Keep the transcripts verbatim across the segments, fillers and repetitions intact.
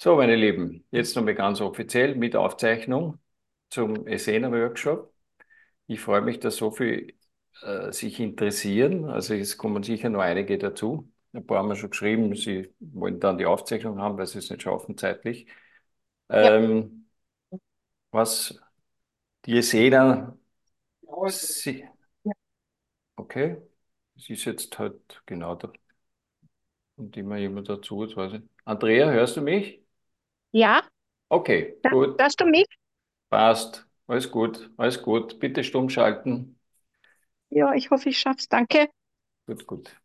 So, meine Lieben, jetzt nochmal ganz offiziell mit Aufzeichnung zum Essener-Workshop. Ich freue mich, dass so viel äh, sich interessieren. Also es kommen sicher noch einige dazu. Ein paar haben mir schon geschrieben, sie wollen dann die Aufzeichnung haben, weil sie es nicht schaffen zeitlich. Ja, Ähm, was die Essener, sie, okay, es ist jetzt halt genau da, und immer jemand dazu, jetzt weiß ich. Andrea, hörst du mich? ja, Okay, hör- gut, hörst du mich? passt. Alles gut, alles gut. Bitte stumm schalten. Ja, ich hoffe, ich schaff's. Danke. Gut, gut.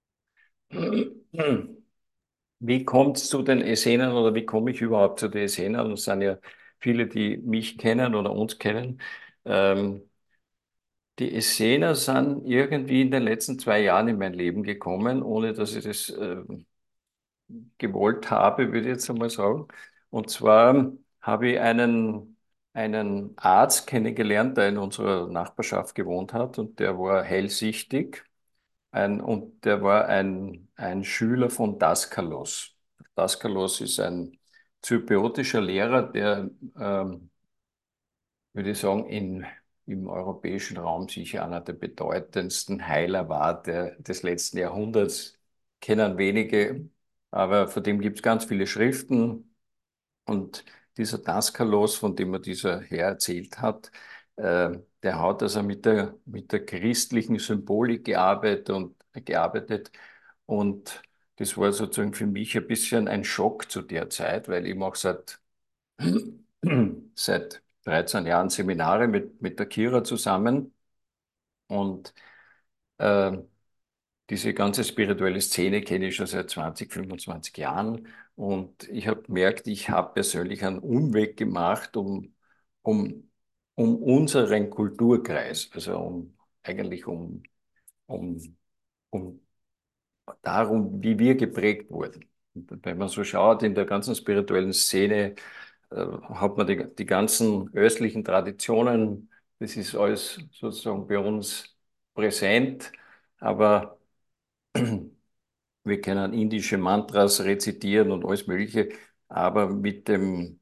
Wie kommt es zu den Essenern oder wie komme ich überhaupt zu den Essenern? Es sind ja viele, die mich kennen oder uns kennen. Ähm, Die Essener sind irgendwie in den letzten zwei Jahren in mein Leben gekommen, ohne dass ich das äh, gewollt habe, würde ich jetzt einmal sagen. Und zwar habe ich einen, einen Arzt kennengelernt, der in unserer Nachbarschaft gewohnt hat und der war hellsichtig. Ein, und der war ein, ein Schüler von Daskalos. Daskalos ist ein zypriotischer Lehrer, der, ähm, würde ich sagen, in, im europäischen Raum sicher einer der bedeutendsten Heiler war der, des letzten Jahrhunderts. Kennen wenige, aber von dem gibt es ganz viele Schriften. Und dieser Daskalos, von dem mir dieser Herr erzählt hat, äh, der hat also mit der, mit der christlichen Symbolik gearbeitet und gearbeitet. Und das war sozusagen für mich ein bisschen ein Schock zu der Zeit, weil ich mache seit, seit dreizehn Jahren Seminare mit, mit der Kira zusammen. Und äh, diese ganze spirituelle Szene kenne ich schon seit zwanzig, fünfundzwanzig Jahren und ich habe gemerkt, ich habe persönlich einen Umweg gemacht, um, um, um unseren Kulturkreis, also um, eigentlich um, um, um darum, wie wir geprägt wurden. Und wenn man so schaut, in der ganzen spirituellen Szene äh, hat man die, die ganzen östlichen Traditionen, das ist alles sozusagen bei uns präsent, aber wir können indische Mantras rezitieren und alles Mögliche, aber mit dem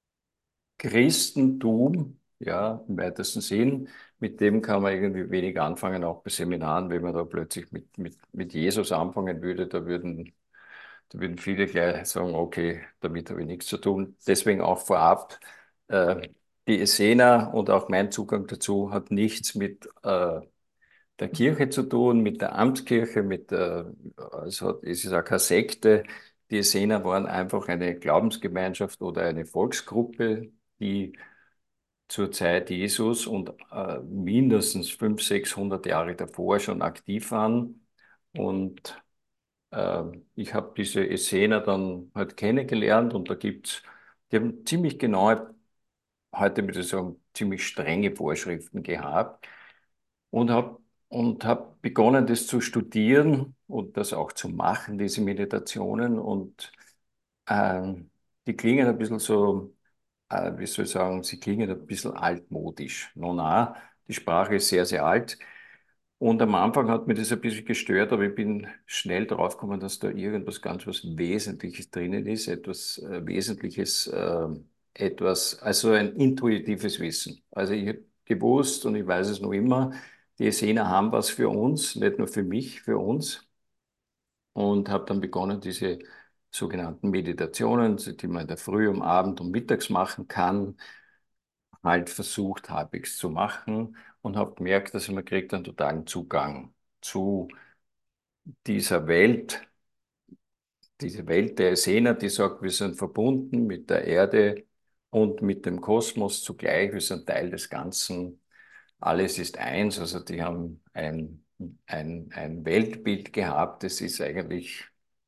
Christentum, ja, im weitesten Sinn, mit dem kann man irgendwie wenig anfangen, auch bei Seminaren, wenn man da plötzlich mit, mit, mit Jesus anfangen würde, da würden, da würden viele gleich sagen, okay, damit habe ich nichts zu tun. Deswegen auch vorab, äh, die Essener und auch mein Zugang dazu hat nichts mit äh, der Kirche zu tun, mit der Amtskirche, mit der, also es ist auch keine Sekte. Die Essener waren einfach eine Glaubensgemeinschaft oder eine Volksgruppe, die zur Zeit Jesus und äh, mindestens fünfhundert, sechshundert Jahre davor schon aktiv waren. Und äh, ich habe diese Essener dann halt kennengelernt und da gibt's, die haben ziemlich genaue, heute würde ich sagen, ziemlich strenge Vorschriften gehabt und habe und hab begonnen, das zu studieren und das auch zu machen, diese Meditationen. Und ähm, die klingen ein bisschen so, äh, wie soll ich sagen, sie klingen ein bisschen altmodisch. Nun, na, die Sprache ist sehr, sehr alt. Und am Anfang hat mir das ein bisschen gestört, aber ich bin schnell draufgekommen, dass da irgendwas ganz was Wesentliches drinnen ist, etwas äh, Wesentliches, äh, etwas, also ein intuitives Wissen. Also ich habe gewusst und ich weiß es noch immer, die Essener haben was für uns, nicht nur für mich, für uns. Und habe dann begonnen, diese sogenannten Meditationen, die man in der Früh, am Abend und mittags machen kann, halt versucht, halbwegs zu machen und habe gemerkt, dass man kriegt einen totalen Zugang zu dieser Welt, diese Welt der Essener, die sagt, wir sind verbunden mit der Erde und mit dem Kosmos zugleich, wir sind Teil des Ganzen, alles ist eins, also die haben ein, ein, ein Weltbild gehabt, das ist eigentlich,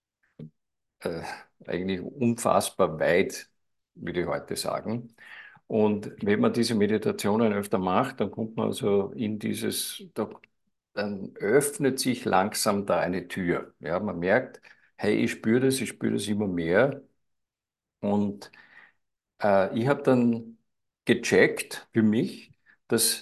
äh, eigentlich unfassbar weit, würde ich heute sagen. Und wenn man diese Meditationen öfter macht, dann kommt man also in dieses, da, dann öffnet sich langsam da eine Tür. Ja, man merkt, hey, ich spüre das, ich spüre das immer mehr. Und äh, ich habe dann gecheckt für mich, dass,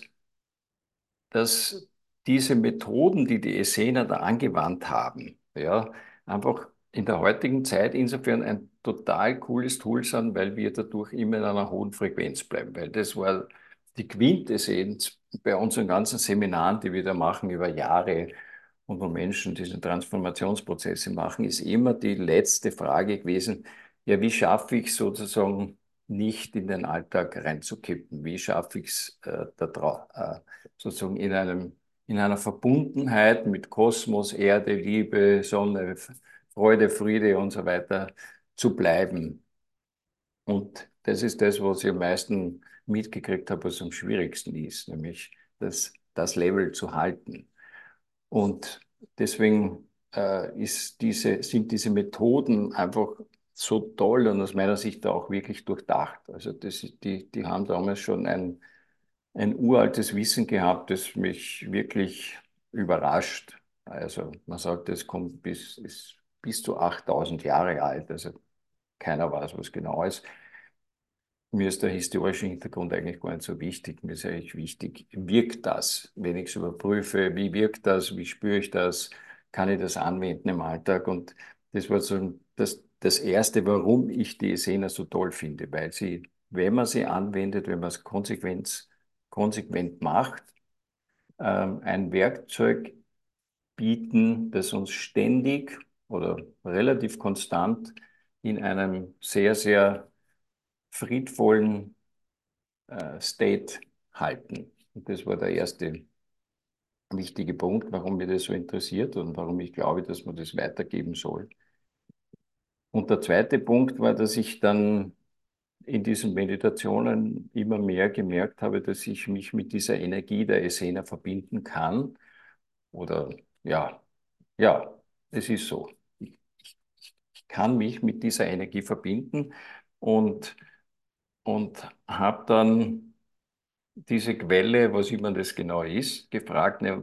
dass diese Methoden, die die Essener da angewandt haben, ja, einfach in der heutigen Zeit insofern ein total cooles Tool sind, weil wir dadurch immer in einer hohen Frequenz bleiben. Weil das war die Quintessenz bei unseren ganzen Seminaren, die wir da machen über Jahre und wo Menschen diese Transformationsprozesse machen, ist immer die letzte Frage gewesen, ja, wie schaffe ich sozusagen nicht in den Alltag reinzukippen? Wie schaffe ich es äh, da drau- äh, sozusagen in einem, in einer Verbundenheit mit Kosmos, Erde, Liebe, Sonne, Freude, Friede und so weiter zu bleiben? Und das ist das, was ich am meisten mitgekriegt habe, was am schwierigsten ist, nämlich das, das Level zu halten. Und deswegen äh, ist diese, sind diese Methoden einfach so toll und aus meiner Sicht auch wirklich durchdacht. Also das, ist- die, die haben damals schon ein, ein uraltes Wissen gehabt, das mich wirklich überrascht. Also man sagt, es kommt bis, ist bis zu achttausend Jahre alt. Also keiner weiß, was genau ist. Mir ist der historische Hintergrund eigentlich gar nicht so wichtig. Mir ist eigentlich wichtig, wirkt das, wenn ich es überprüfe, wie wirkt das, wie spüre ich das, kann ich das anwenden im Alltag? Und das war so das, das Erste, warum ich die Essener so toll finde, weil sie, wenn man sie anwendet, wenn man es konsequent, konsequent macht, ähm, ein Werkzeug bieten, das uns ständig oder relativ konstant in einem sehr, sehr friedvollen äh, State halten. Und das war der erste wichtige Punkt, warum mich das so interessiert und warum ich glaube, dass man das weitergeben soll. Und der zweite Punkt war, dass ich dann in diesen Meditationen immer mehr gemerkt habe, dass ich mich mit dieser Energie der Essener verbinden kann. Oder ja, ja, es ist so. Ich, ich kann mich mit dieser Energie verbinden und, und habe dann diese Quelle, was immer das genau ist, gefragt, ne,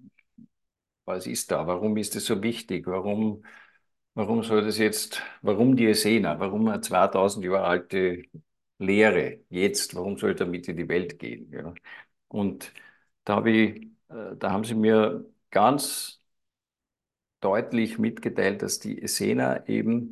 was ist da? Warum ist das so wichtig? Warum, warum soll das jetzt, warum die Essener? Warum eine zweitausend Jahre alte Lehre jetzt? Warum soll damit in die Welt gehen? Ja? Und da habe ich, äh, da haben sie mir ganz deutlich mitgeteilt, dass die Essener eben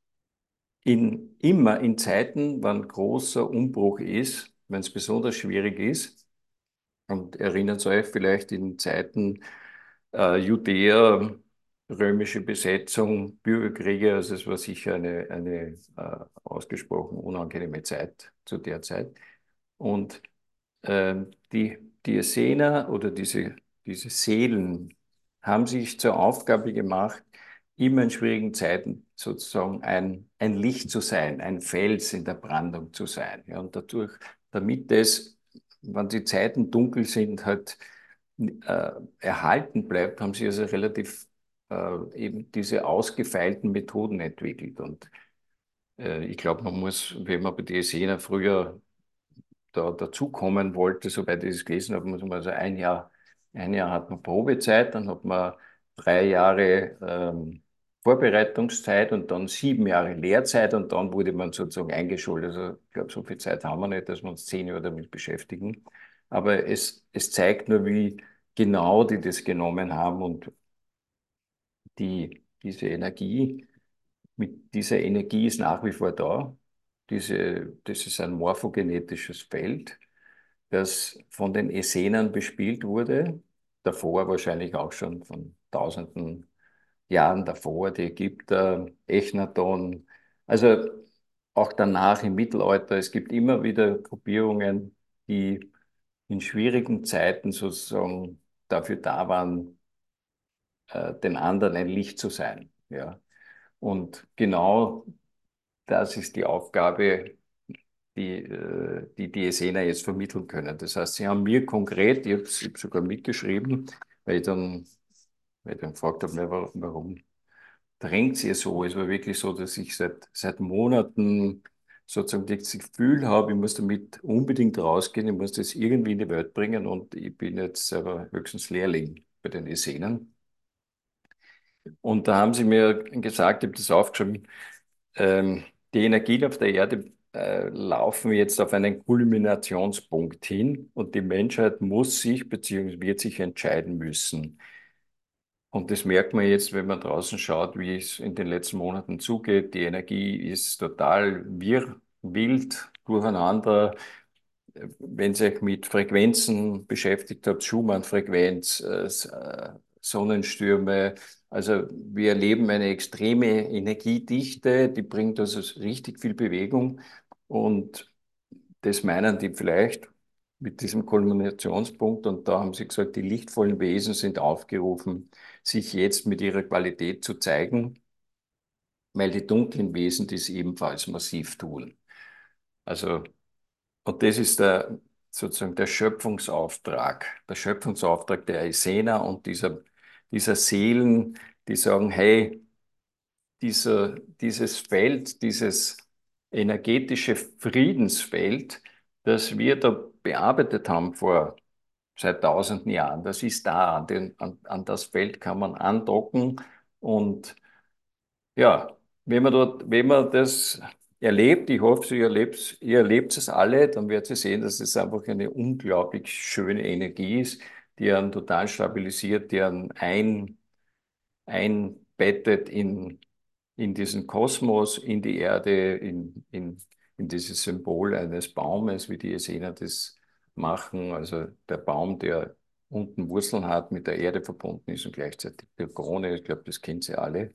in, immer in Zeiten, wann großer Umbruch ist, wenn es besonders schwierig ist, und erinnert euch vielleicht in Zeiten äh, Judäa, römische Besetzung, Bürgerkriege, also es war sicher eine, eine äh, ausgesprochen unangenehme Zeit zu der Zeit. Und ähm, die, die Essener oder diese, diese Seelen haben sich zur Aufgabe gemacht, immer in schwierigen Zeiten sozusagen ein, ein Licht zu sein, ein Fels in der Brandung zu sein. Ja, und dadurch, damit das, wenn die Zeiten dunkel sind, halt äh, erhalten bleibt, haben sie also relativ äh, eben diese ausgefeilten Methoden entwickelt. Und äh, ich glaube, man muss, wenn man bei die Essener früher da dazukommen wollte, soweit ich es gelesen habe, muss man also ein Jahr, ein Jahr hat man Probezeit, dann hat man drei Jahre ähm, Vorbereitungszeit und dann sieben Jahre Lehrzeit und dann wurde man sozusagen eingeschult. Also ich glaube, so viel Zeit haben wir nicht, dass wir uns zehn Jahre damit beschäftigen. Aber es, es zeigt nur, wie genau die das genommen haben und die, diese Energie, mit dieser Energie ist nach wie vor da. Diese, das ist ein morphogenetisches Feld, das von den Essenern bespielt wurde, davor wahrscheinlich auch schon von tausenden Jahren davor, die Ägypter, Echnaton, also auch danach im Mittelalter. Es gibt immer wieder Gruppierungen, die in schwierigen Zeiten sozusagen dafür da waren, äh, den anderen ein Licht zu sein. Ja. Und genau das ist die Aufgabe, die, äh, die die Essener jetzt vermitteln können. Das heißt, sie haben mir konkret, ich habe es sogar mitgeschrieben, weil ich dann, weil ich dann gefragt habe, na, warum, warum drängt ihr so? Es war wirklich so, dass ich seit, seit Monaten sozusagen das Gefühl habe, ich muss damit unbedingt rausgehen, ich muss das irgendwie in die Welt bringen und ich bin jetzt selber höchstens Lehrling bei den Essenern. Und da haben sie mir gesagt, ich habe das aufgeschrieben, ähm, die Energien auf der Erde äh, laufen jetzt auf einen Kulminationspunkt hin und die Menschheit muss sich bzw. wird sich entscheiden müssen. Und das merkt man jetzt, wenn man draußen schaut, wie es in den letzten Monaten zugeht. Die Energie ist total wirr, wild, durcheinander. Wenn ihr euch mit Frequenzen beschäftigt habt, Schumann-Frequenz, äh, S- äh, Sonnenstürme, also wir erleben eine extreme Energiedichte, die bringt also richtig viel Bewegung und das meinen die vielleicht mit diesem Kulminationspunkt und da haben sie gesagt, die lichtvollen Wesen sind aufgerufen, sich jetzt mit ihrer Qualität zu zeigen, weil die dunklen Wesen dies ebenfalls massiv tun. Also und das ist der, sozusagen der Schöpfungsauftrag, der Schöpfungsauftrag der Essener und dieser, dieser Seelen, die sagen, hey, dieser, dieses Feld, dieses energetische Friedensfeld, das wir da bearbeitet haben vor seit tausenden Jahren, das ist da, an, den, an, an das Feld kann man andocken und ja, wenn man dort, wenn man das erlebt, ich hoffe, ihr erlebt, ihr erlebt es alle, dann werdet ihr sehen, dass es einfach eine unglaublich schöne Energie ist, die einen total stabilisiert, die einen ein, einbettet in, in diesen Kosmos, in die Erde, in, in, in dieses Symbol eines Baumes, wie die Essener das machen. Also der Baum, der unten Wurzeln hat, mit der Erde verbunden ist und gleichzeitig der Krone, ich glaube, das kennt ihr alle.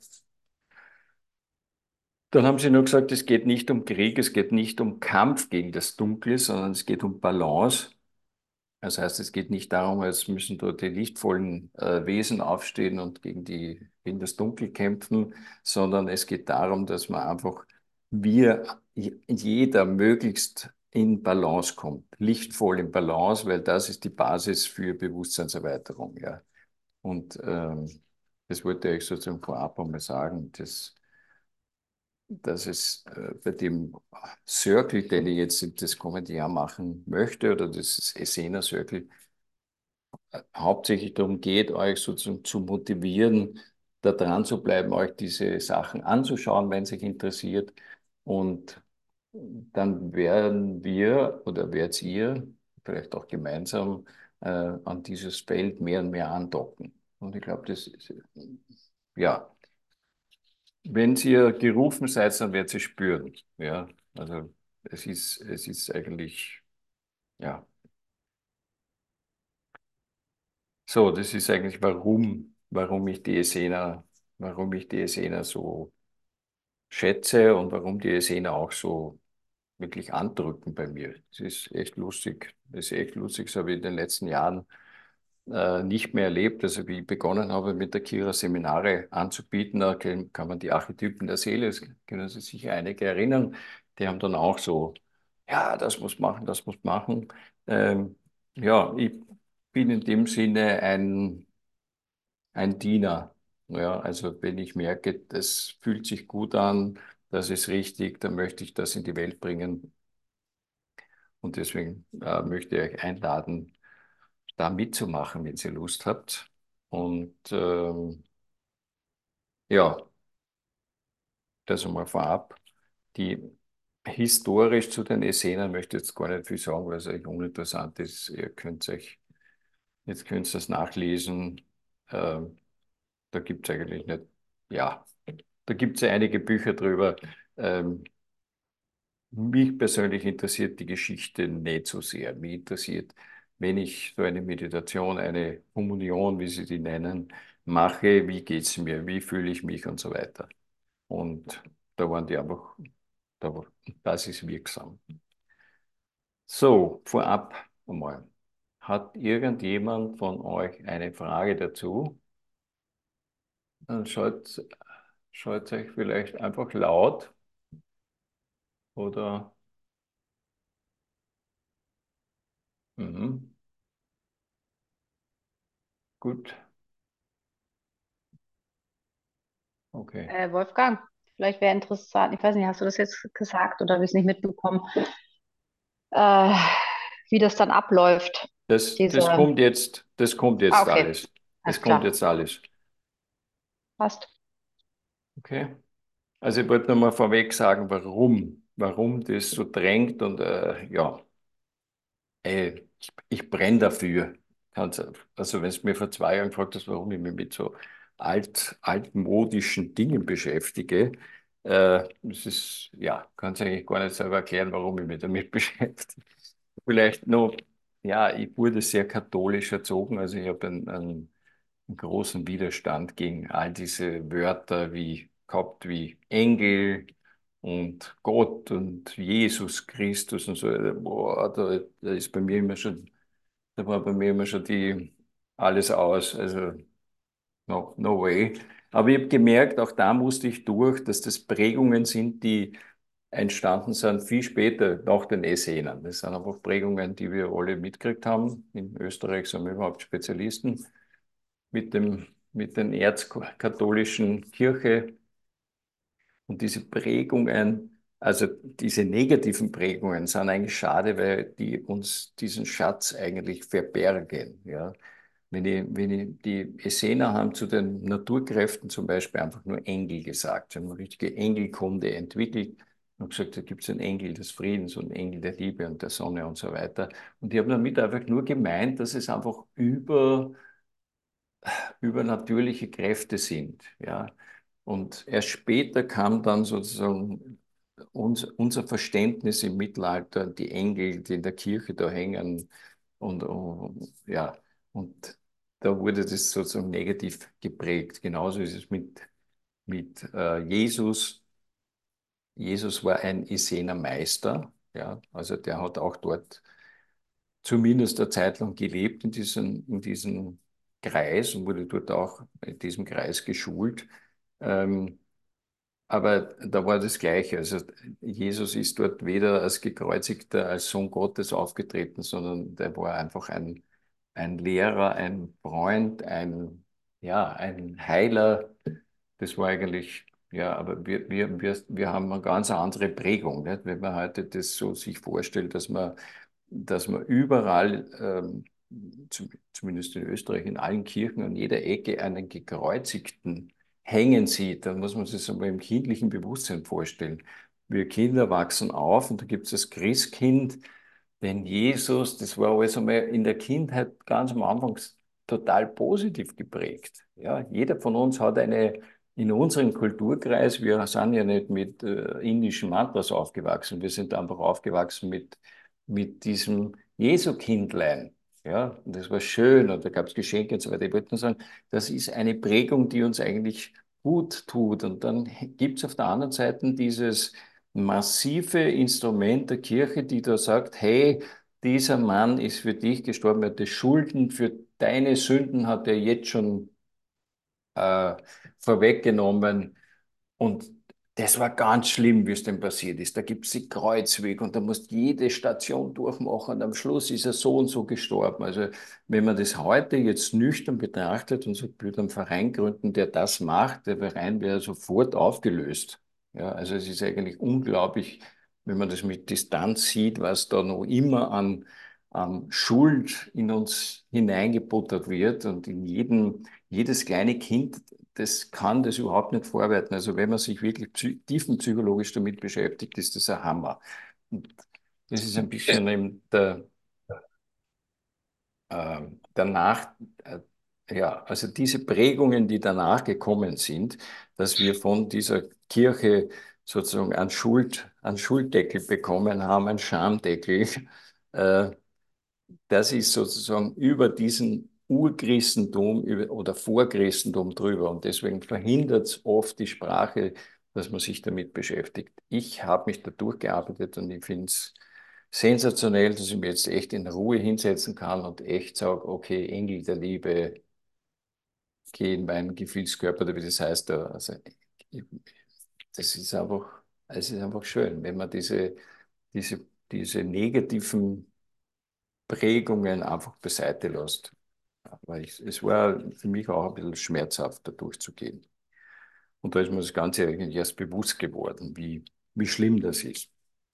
Dann haben sie nur gesagt, es geht nicht um Krieg, es geht nicht um Kampf gegen das Dunkle, sondern es geht um Balance. Das heißt, es geht nicht darum, es müssen dort die lichtvollen äh, Wesen aufstehen und gegen die, gegen das Dunkel kämpfen, sondern es geht darum, dass man einfach, wir, jeder möglichst in Balance kommt, lichtvoll in Balance, weil das ist die Basis für Bewusstseinserweiterung, ja. Und ähm, das wollte ich sozusagen vorab einmal sagen, das dass es äh, bei dem Circle, den ich jetzt das kommende Jahr machen möchte, oder das Essener Circle, äh, hauptsächlich darum geht, euch sozusagen zu motivieren, da dran zu bleiben, euch diese Sachen anzuschauen, wenn es euch interessiert. Und dann werden wir oder werdet ihr vielleicht auch gemeinsam äh, an dieses Feld mehr und mehr andocken. Und ich glaube, das ist, ja. Wenn ihr gerufen seid, dann werdet ihr spüren. Ja, also es ist, es ist eigentlich, ja. So, das ist eigentlich warum, warum ich die Essener, warum ich die Essener so schätze und warum die Essener auch so wirklich andrücken bei mir. Es ist echt lustig. Es ist echt lustig, das habe ich in den letzten Jahren äh, nicht mehr erlebt. Also wie ich begonnen habe, mit der Kira Seminare anzubieten, da kann kann man die Archetypen der Seele, das können Sie sich einige erinnern, die haben dann auch so, ja, das muss machen, das muss machen. Ähm, ja, ich bin in dem Sinne ein, ein Diener. Ja, also wenn ich merke, das fühlt sich gut an, das ist richtig, dann möchte ich das in die Welt bringen. Und deswegen äh, möchte ich euch einladen, da mitzumachen, wenn ihr Lust habt. Und ähm, ja, das einmal vorab. Die historisch zu den Essenern möchte ich jetzt gar nicht viel sagen, weil es eigentlich uninteressant ist. Ihr könnt euch, jetzt könnt ihr das nachlesen. Ähm, da gibt es eigentlich nicht, ja, da gibt es ja einige Bücher drüber. Ähm, mich persönlich interessiert die Geschichte nicht so sehr. Mich interessiert, wenn ich so eine Meditation, eine Kommunion, wie sie die nennen, mache, wie geht es mir, wie fühle ich mich und so weiter. Und da waren die einfach, da, war- das ist wirksam. So, vorab einmal. Hat irgendjemand von euch eine Frage dazu? Dann schaut, schaut euch vielleicht einfach laut oder, mhm, gut, okay. Äh, Wolfgang, vielleicht wäre interessant, ich weiß nicht, hast du das jetzt gesagt oder habe ich es nicht mitbekommen, äh, wie das dann abläuft, Das, das diese. kommt jetzt, das kommt Ah, jetzt okay, alles. Das alles kommt klar, jetzt alles. passt. Okay? Also ich wollte nur mal vorweg sagen, warum, warum das so drängt und äh, ja, ey, ich, ich brenne dafür. Kann's- Also wenn es mir vor zwei Jahren gefragt hast, warum ich mich mit so alt, altmodischen Dingen beschäftige. Äh, das ist, ja, kann es eigentlich gar nicht selber erklären, warum ich mich damit beschäftige. Vielleicht noch, ja, ich wurde sehr katholisch erzogen, also ich habe einen, einen, einen großen Widerstand gegen all diese Wörter wie gehabt wie Engel und Gott und Jesus Christus und so. Boah, da, da ist bei mir immer schon, da war bei mir immer schon die alles aus. Also no, no way. Aber ich habe gemerkt, auch da musste ich durch, dass das Prägungen sind, die entstanden sind viel später, nach den Essenern. Das sind einfach Prägungen, die wir alle mitgekriegt haben. In Österreich sind wir überhaupt Spezialisten mit dem, mit den erzkatholischen Kirche. Und diese Prägungen, also diese negativen Prägungen, sind eigentlich schade, weil die uns diesen Schatz eigentlich verbergen. Ja. Wenn ich, wenn ich, die Essener haben zu den Naturkräften zum Beispiel einfach nur Engel gesagt. Sie haben eine richtige Engelkunde entwickelt und gesagt, da gibt es einen Engel des Friedens und einen Engel der Liebe und der Sonne und so weiter. Und die haben damit einfach nur gemeint, dass es einfach über übernatürliche Kräfte sind. Ja. Und erst später kam dann sozusagen uns, unser Verständnis im Mittelalter, die Engel, die in der Kirche da hängen und, und ja, und da wurde das sozusagen negativ geprägt. Genauso ist es mit, mit äh, Jesus. Jesus war ein Essener Meister, ja, also der hat auch dort zumindest eine Zeit lang gelebt in diesem, in diesem Kreis und wurde dort auch in diesem Kreis geschult. Ähm, aber da war das Gleiche. Also Jesus ist dort weder als Gekreuzigter, als Sohn Gottes aufgetreten, sondern der war einfach ein, ein Lehrer, ein Freund, ein, ja, ein Heiler. Das war eigentlich, ja, aber wir, wir, wir, wir haben eine ganz andere Prägung, nicht? Wenn man heute das so sich vorstellt, dass man dass man überall, ähm, zum, zumindest in Österreich, in allen Kirchen an jeder Ecke einen Gekreuzigten hängen sieht, dann muss man sich das einmal im kindlichen Bewusstsein vorstellen. Wir Kinder wachsen auf und da gibt es das Christkind, denn Jesus, das war alles einmal in der Kindheit ganz am Anfang total positiv geprägt. Ja, jeder von uns hat eine, in unserem Kulturkreis, wir sind ja nicht mit äh, indischen Mantras aufgewachsen, wir sind einfach aufgewachsen mit, mit diesem Jesu-Kindlein. Ja, und das war schön und da gab es Geschenke und so weiter. Ich wollte nur sagen, das ist eine Prägung, die uns eigentlich gut tut. Und dann gibt es auf der anderen Seite dieses massive Instrument der Kirche, die da sagt, hey, dieser Mann ist für dich gestorben, er hat die Schulden für deine Sünden hat er jetzt schon äh, vorweggenommen. Und das war ganz schlimm, wie es dem passiert ist. Da gibt es die Kreuzweg und da musst jede Station durchmachen und am Schluss ist er so und so gestorben. Also wenn man das heute jetzt nüchtern betrachtet und sagt, ich würde einen Verein gründen, der das macht, der Verein wäre sofort aufgelöst. Ja, also es ist eigentlich unglaublich, wenn man das mit Distanz sieht, was da noch immer an, an Schuld in uns hineingebuttert wird und in jedem, jedes kleine Kind, das kann das überhaupt nicht verarbeiten. Also wenn man sich wirklich psy tiefenpsychologisch damit beschäftigt, ist das ein Hammer. Und das ist ein bisschen eben der, äh, danach, äh, ja, also diese Prägungen, die danach gekommen sind, dass wir von dieser Kirche sozusagen einen Schuld, einen Schulddeckel bekommen haben, einen Schamdeckel, äh, das ist sozusagen über diesen Urchristentum über, oder Vorchristentum drüber. Und deswegen verhindert es oft die Sprache, dass man sich damit beschäftigt. Ich habe mich da durchgearbeitet und ich finde es sensationell, dass ich mir jetzt echt in Ruhe hinsetzen kann und echt sage, okay, Engel der Liebe, geh in meinen Gefühlskörper, oder wie das heißt. Da. Also, das ist einfach, es ist einfach schön, wenn man diese, diese, diese negativen Prägungen einfach beiseite lässt. Aber ich, es war für mich auch ein bisschen schmerzhaft, da durchzugehen. Und da ist mir das Ganze eigentlich erst bewusst geworden, wie, wie schlimm das ist.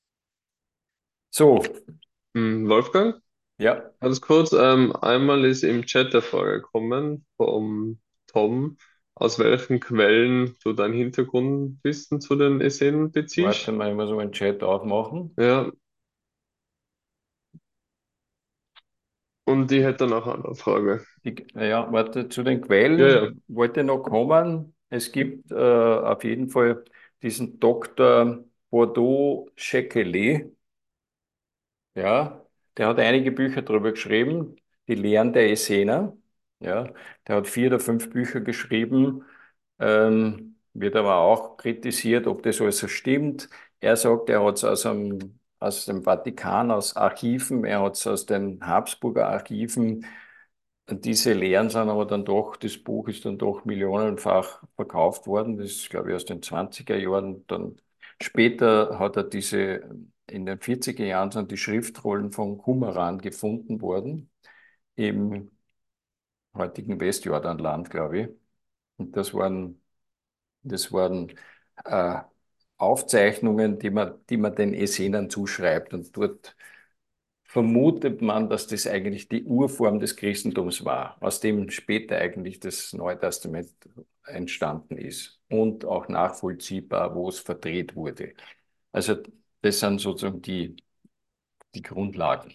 So, Hm, Wolfgang, ja, ganz kurz, ähm, einmal ist im Chat der Frage gekommen vom Tom, aus welchen Quellen du dein Hintergrundwissen zu den Essenen warte beziehst. mal, ich muss mal einen Chat aufmachen. Ja, Und ich hätte noch eine Frage. Die, ja, warte, zu den Ja, ja. Quellen wollte ich noch kommen. Es gibt äh, auf jeden Fall diesen Doktor Bordeaux Szekely, ja, der hat einige Bücher darüber geschrieben, die Lehren der Essener. Ja, der hat vier oder fünf Bücher geschrieben, ähm, wird aber auch kritisiert, ob das alles so stimmt. Er sagt, er hat es aus dem, aus dem Vatikan, aus Archiven, er hat es aus den Habsburger Archiven. Und diese Lehren sind aber dann doch, das Buch ist dann doch millionenfach verkauft worden. Das ist, glaube ich, aus den zwanziger Jahren. Dann später hat er diese, in den vierziger Jahren sind die Schriftrollen von Qumran gefunden worden, im heutigen Westjordanland, glaube ich. Und das waren, das waren äh, Aufzeichnungen, die man, die man den Essenern zuschreibt. Und dort vermutet man, dass das eigentlich die Urform des Christentums war, aus dem später eigentlich das Neue Testament entstanden ist und auch nachvollziehbar, wo es verdreht wurde. Also das sind sozusagen die, die Grundlagen.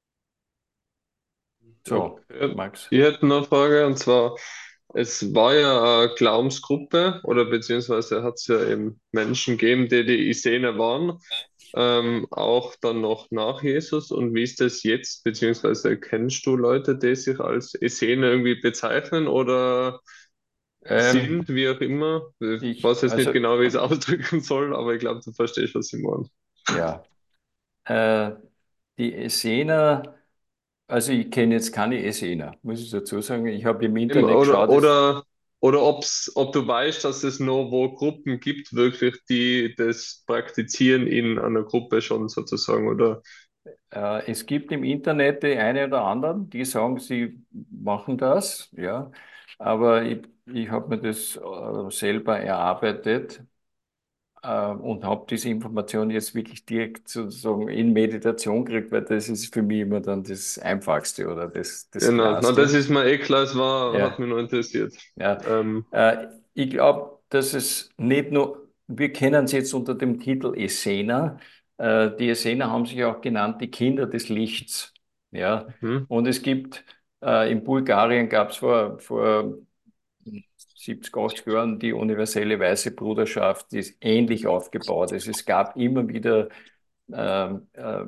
So, Okay. Max. Ich hätte noch eine Frage, und zwar, es war ja eine Glaubensgruppe, oder beziehungsweise hat es ja eben Menschen gegeben, die die Essener waren, ähm, auch dann noch nach Jesus. Und wie ist das jetzt, beziehungsweise kennst du Leute, die sich als Essener irgendwie bezeichnen oder Ähm, sind, wie auch immer? Ich ich, weiß jetzt nicht also, genau, wie ich es ausdrücken soll, aber ich glaube, du verstehst, was ich meine. ja, äh, die Essener, also ich kenne jetzt keine Essener, muss ich dazu sagen. Ich habe im Im- Internet Oder, geschaut, es, oder, oder ob's, ob du weißt, dass es noch wo Gruppen gibt, wirklich, die das praktizieren in einer Gruppe schon sozusagen, oder? Äh, es gibt im Internet die eine oder anderen, die sagen, sie machen das, ja, aber ich, ich habe mir das äh, selber erarbeitet äh, und habe diese Information jetzt wirklich direkt sozusagen in Meditation gekriegt, weil das ist für mich immer dann das Einfachste oder das, das Genau, na, das Klarste. ist mir eh klar, es war, hat Ja. mich nur interessiert. Ja, Ähm, äh, ich glaube, dass es nicht nur, wir kennen es jetzt unter dem Titel Essener. Äh, die Essener haben sich auch genannt die Kinder des Lichts. Ja, mhm, und es gibt, äh, in Bulgarien gab es vor, vor siebzig, achtzig Jahren die universelle Weiße Bruderschaft, die ist ähnlich aufgebaut. Also es gab immer wieder ähm, äh,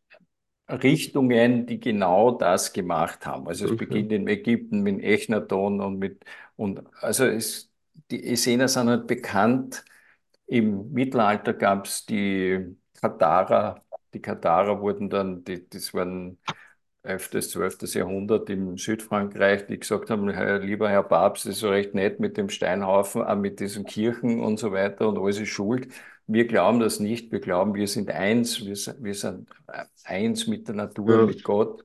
Richtungen, die genau das gemacht haben. Also es okay, beginnt in Ägypten mit Echnaton und mit, und also es, die Essener sind halt bekannt. Im Mittelalter gab es die Katharer. Die Katharer wurden dann, die, das waren elftes., zwölftes. Jahrhundert im Südfrankreich, die gesagt haben, Herr, lieber Herr Papst, das ist so recht nett mit dem Steinhaufen, auch mit diesen Kirchen und so weiter und alles ist schuld. Wir glauben das nicht. Wir glauben, wir sind eins. Wir sind, wir sind eins mit der Natur, ja, mit Gott.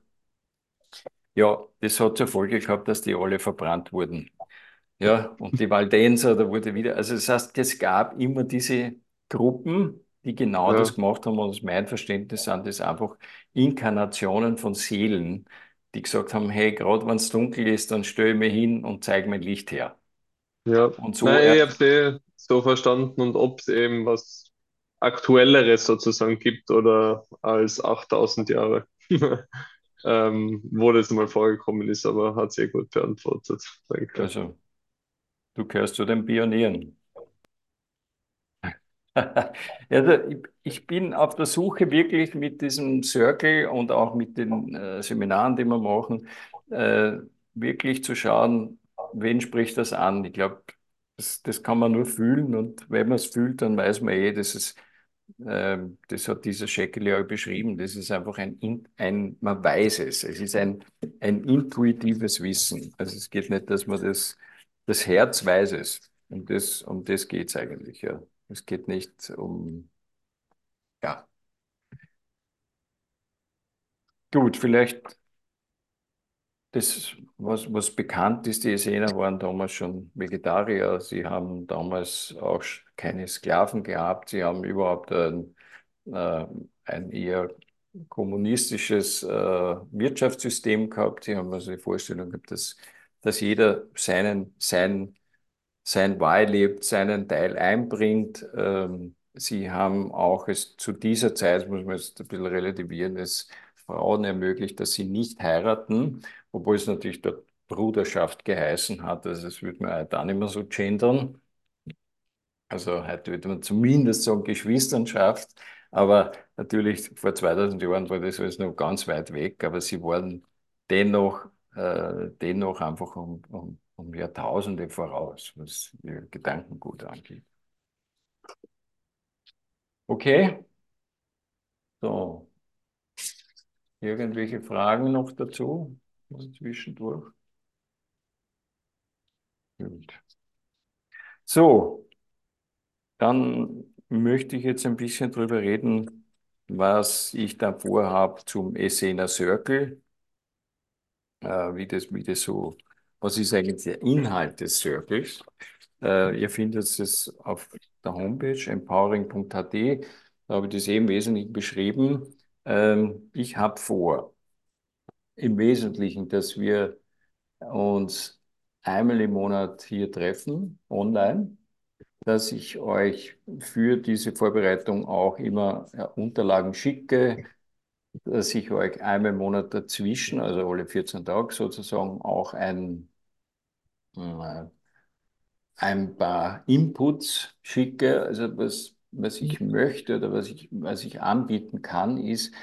Ja, das hat zur Folge gehabt, dass die alle verbrannt wurden. Ja, und die Waldenser, da wurde wieder, also das heißt, es gab immer diese Gruppen, die genau das ja, gemacht haben, und aus meinem Verständnis sind das einfach Inkarnationen von Seelen, die gesagt haben, hey, gerade wenn es dunkel ist, dann stelle ich mich hin und zeige mein Licht her. ja. Und so, Nein, ich er, habe es eh so verstanden, und ob es eben was Aktuelleres sozusagen gibt oder als achttausend Jahre. Ähm, wo das mal vorgekommen ist, aber hat sehr gut beantwortet. Danke. also du gehörst zu den Pionieren. Also ich, ich bin auf der Suche wirklich mit diesem Circle und auch mit den äh, Seminaren, die wir machen, äh, wirklich zu schauen, wen spricht das an. Ich glaube, das, das kann man nur fühlen, und wenn man es fühlt, dann weiß man eh, dass es, äh, das hat dieser Shackle ja beschrieben, das ist einfach ein, In- ein, man weiß es, es ist ein, ein intuitives Wissen. Also es geht nicht, dass man das, das Herz weiß es. Um das, um das geht es eigentlich, ja. Es geht nicht um, ja, gut, vielleicht das, was, was bekannt ist, die Essener waren damals schon Vegetarier. Sie haben damals auch sch- keine Sklaven gehabt. Sie haben überhaupt ein, äh, ein eher kommunistisches äh, Wirtschaftssystem gehabt. Sie haben also die Vorstellung gehabt, dass, dass jeder seinen, sein sein Why lebt, seinen Teil einbringt. Ähm, sie haben auch es zu dieser Zeit, muss man jetzt ein bisschen relativieren, es Frauen ermöglicht, dass sie nicht heiraten, obwohl es natürlich dort Bruderschaft geheißen hat. Also das würde man halt auch nicht mehr so gendern. Also heute würde man zumindest sagen Geschwisternschaft, aber natürlich vor zweitausend Jahren war das alles noch ganz weit weg, aber sie waren dennoch, äh, dennoch einfach um, um, um Jahrtausende voraus, was ihr Gedankengut angeht. Okay, so, irgendwelche Fragen noch dazu? Also zwischendurch? Gut. So, dann möchte ich jetzt ein bisschen drüber reden, was ich da vorhabe zum Essener Circle, äh, wie das, wie das so, was ist eigentlich der Inhalt des Circles? Äh, ihr findet es auf der Homepage empowering punkt h d, da habe ich das eben im Wesentlichen beschrieben. Ähm, ich habe vor, im Wesentlichen, dass wir uns einmal im Monat hier treffen, online, dass ich euch für diese Vorbereitung auch immer ja, Unterlagen schicke, dass ich euch einmal im Monat dazwischen, also alle vierzehn Tage sozusagen, auch ein, äh, ein paar Inputs schicke. Also was, was ich möchte oder was ich, was ich anbieten kann, ist,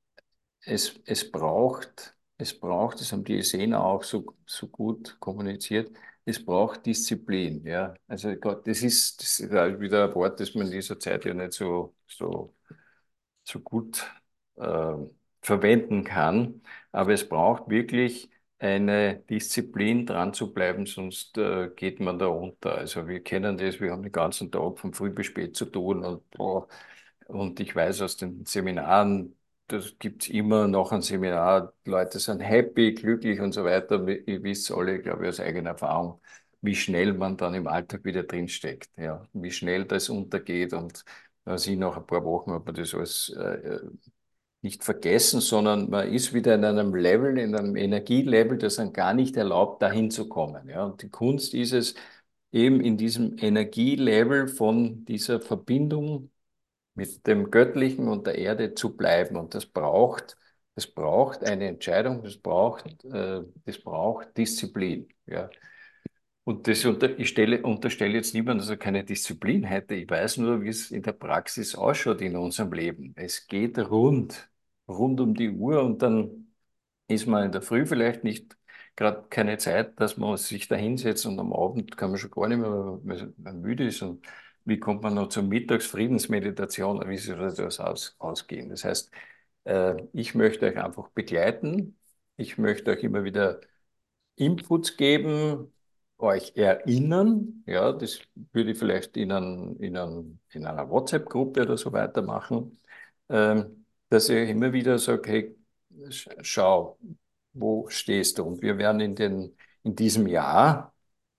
es, es braucht, es braucht, das haben die Essener auch so, so gut kommuniziert, es braucht Disziplin. Ja. Also Gott, das ist, das ist halt wieder ein Wort, das man in dieser Zeit ja nicht so, so, so gut äh, verwenden kann. Aber es braucht wirklich eine Disziplin, dran zu bleiben, sonst äh, geht man da unter. Also wir kennen das, wir haben den ganzen Tag von früh bis spät zu tun und boah, und ich weiß aus den Seminaren, das gibt's immer noch ein Seminar, Leute sind happy, glücklich und so weiter. Ihr wisst alle, glaube ich, aus eigener Erfahrung, wie schnell man dann im Alltag wieder drinsteckt, ja, wie schnell das untergeht und also nach ein paar Wochen hat man das alles äh, nicht vergessen, sondern man ist wieder in einem Level, in einem Energielevel, das einem gar nicht erlaubt, dahin zu kommen. Ja. Und die Kunst ist es, eben in diesem Energielevel von dieser Verbindung mit dem Göttlichen und der Erde zu bleiben. Und das braucht, das braucht eine Entscheidung, das braucht, äh, das braucht Disziplin. Ja. Und das unter, ich stelle, unterstelle jetzt niemand, dass er keine Disziplin hätte. Ich weiß nur, wie es in der Praxis ausschaut in unserem Leben. Es geht rund, rund um die Uhr und dann ist man in der Früh vielleicht nicht gerade keine Zeit, dass man sich da hinsetzt und am Abend kann man schon gar nicht mehr, weil man müde ist. Und wie kommt man noch zur Mittagsfriedensmeditation? Wie soll das aus, ausgehen? Das heißt, äh, ich möchte euch einfach begleiten. Ich möchte euch immer wieder Inputs geben, euch erinnern. Ja, das würde ich vielleicht in, ein, in, ein, in einer WhatsApp-Gruppe oder so weitermachen, ähm, dass ihr immer wieder sagt, hey, sch- schau, wo stehst du? Und wir werden in, den, in diesem Jahr,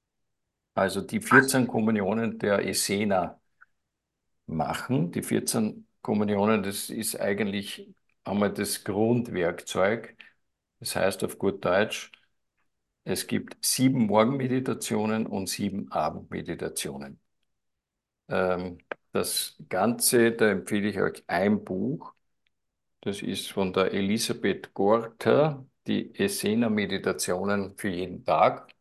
also die vierzehn Kommunionen der Essener machen. Die vierzehn Kommunionen, das ist eigentlich einmal das Grundwerkzeug. Das heißt auf gut Deutsch, es gibt sieben Morgenmeditationen und sieben Abendmeditationen. Ähm, das Ganze, da empfehle ich euch ein Buch. Das ist von der Elisabeth Gorter, die Essener Meditationen für jeden Tag.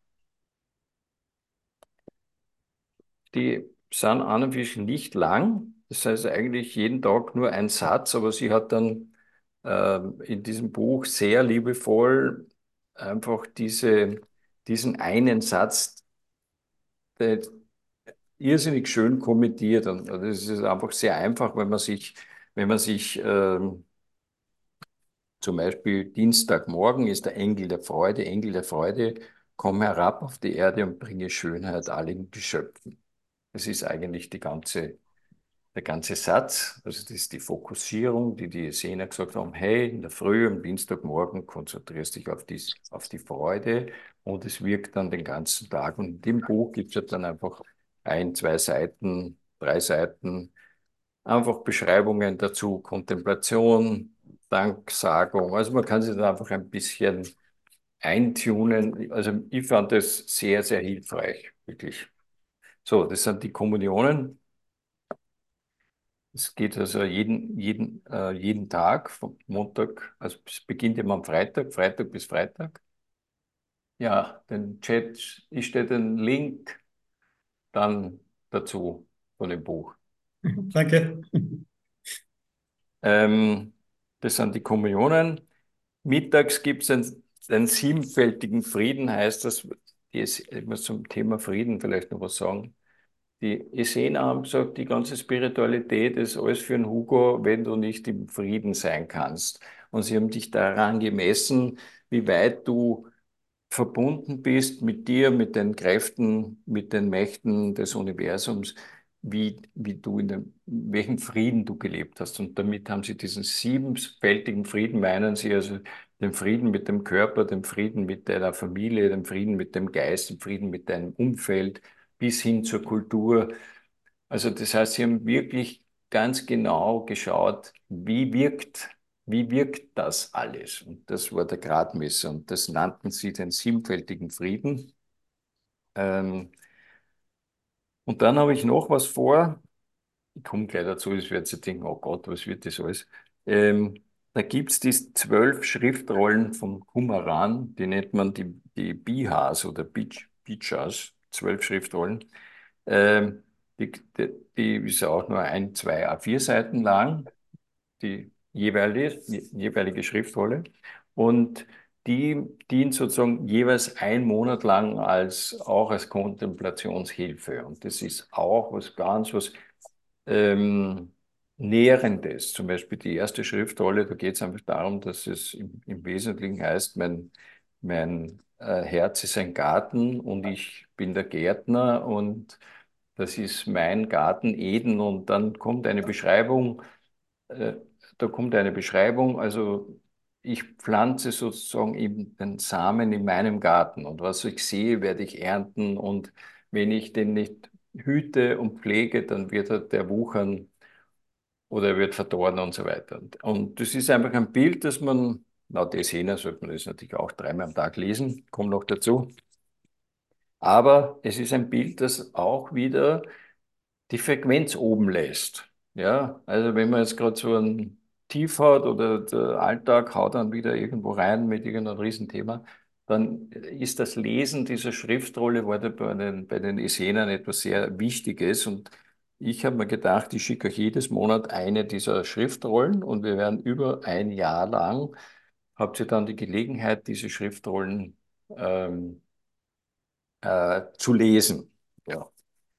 Die sind an und für sich nicht lang. Das heißt eigentlich jeden Tag nur ein Satz, aber sie hat dann ähm, in diesem Buch sehr liebevoll einfach diese, diesen einen Satz, der irrsinnig schön kommentiert. Und es ist einfach sehr einfach, wenn man sich, wenn man sich ähm, zum Beispiel Dienstagmorgen ist der Engel der Freude, Engel der Freude, komm herab auf die Erde und bringe Schönheit allen Geschöpfen. Das ist eigentlich die ganze, der ganze Satz. Also das ist die Fokussierung, die die Essener gesagt haben, hey, in der Früh am Dienstagmorgen konzentrierst dich auf die, auf die Freude und es wirkt dann den ganzen Tag. Und in dem Buch gibt es dann einfach ein, zwei Seiten, drei Seiten, einfach Beschreibungen dazu, Kontemplation, Danksagung. Also man kann sich dann einfach ein bisschen eintunen. Also ich fand das sehr, sehr hilfreich, wirklich. So, das sind die Kommunionen. Es geht also jeden, jeden, äh, jeden Tag, vom Montag, also es beginnt immer am Freitag, Freitag bis Freitag. Ja, den Chat, ich stelle den Link dann dazu von dem Buch. Danke. Ähm, Das sind die Kommunionen. Mittags gibt es einen, einen siebenfältigen Frieden, heißt das. Die Es- Ich muss zum Thema Frieden vielleicht noch was sagen. Die Essener haben gesagt, die ganze Spiritualität ist alles für einen Hugo, wenn du nicht im Frieden sein kannst. Und sie haben dich daran gemessen, wie weit du verbunden bist mit dir, mit den Kräften, mit den Mächten des Universums, wie, wie du in dem, in welchem Frieden du gelebt hast. Und damit haben sie diesen siebenfältigen Frieden, meinen sie also den Frieden mit dem Körper, den Frieden mit deiner Familie, den Frieden mit dem Geist, den Frieden mit deinem Umfeld, bis hin zur Kultur. Also das heißt, sie haben wirklich ganz genau geschaut, wie wirkt, wie wirkt das alles? Und das war der Gradmesser und das nannten sie den siebenfältigen Frieden. Ähm, und dann habe ich noch was vor. Ich komme gleich dazu, ich werde jetzt denken, oh Gott, was wird das alles? Ähm, Da gibt es die zwölf Schriftrollen vom Qumran, die nennt man die, die Bihas oder Bij- Bijas, zwölf Schriftrollen. Ähm, die, die, die ist ja auch nur ein, zwei A vier Seiten lang, die jeweilige, jeweilige Schriftrolle. Und die dient sozusagen jeweils einen Monat lang als, auch als Kontemplationshilfe. Und das ist auch was ganz was ähm, Nährendes. Zum Beispiel die erste Schriftrolle, da geht es einfach darum, dass es im, im Wesentlichen heißt, mein, mein äh, Herz ist ein Garten und ich bin der Gärtner und das ist mein Garten Eden. Und dann kommt eine Beschreibung, äh, da kommt eine Beschreibung, also ich pflanze sozusagen eben den Samen in meinem Garten und was ich sehe, werde ich ernten und wenn ich den nicht hüte und pflege, dann wird er der wuchern oder er wird verdorren und so weiter. Und, und das ist einfach ein Bild, das man, laut Essener sollte man das natürlich auch dreimal am Tag lesen, kommt noch dazu. Aber es ist ein Bild, das auch wieder die Frequenz oben lässt. Ja, also wenn man jetzt gerade so ein Tief hat oder der Alltag haut dann wieder irgendwo rein mit irgendeinem Riesenthema, dann ist das Lesen dieser Schriftrolle heute bei den, bei den Essenern etwas sehr Wichtiges. Und ich habe mir gedacht, ich schicke euch jedes Monat eine dieser Schriftrollen und wir werden über ein Jahr lang, habt ihr dann die Gelegenheit, diese Schriftrollen ähm, äh, zu lesen. Ja.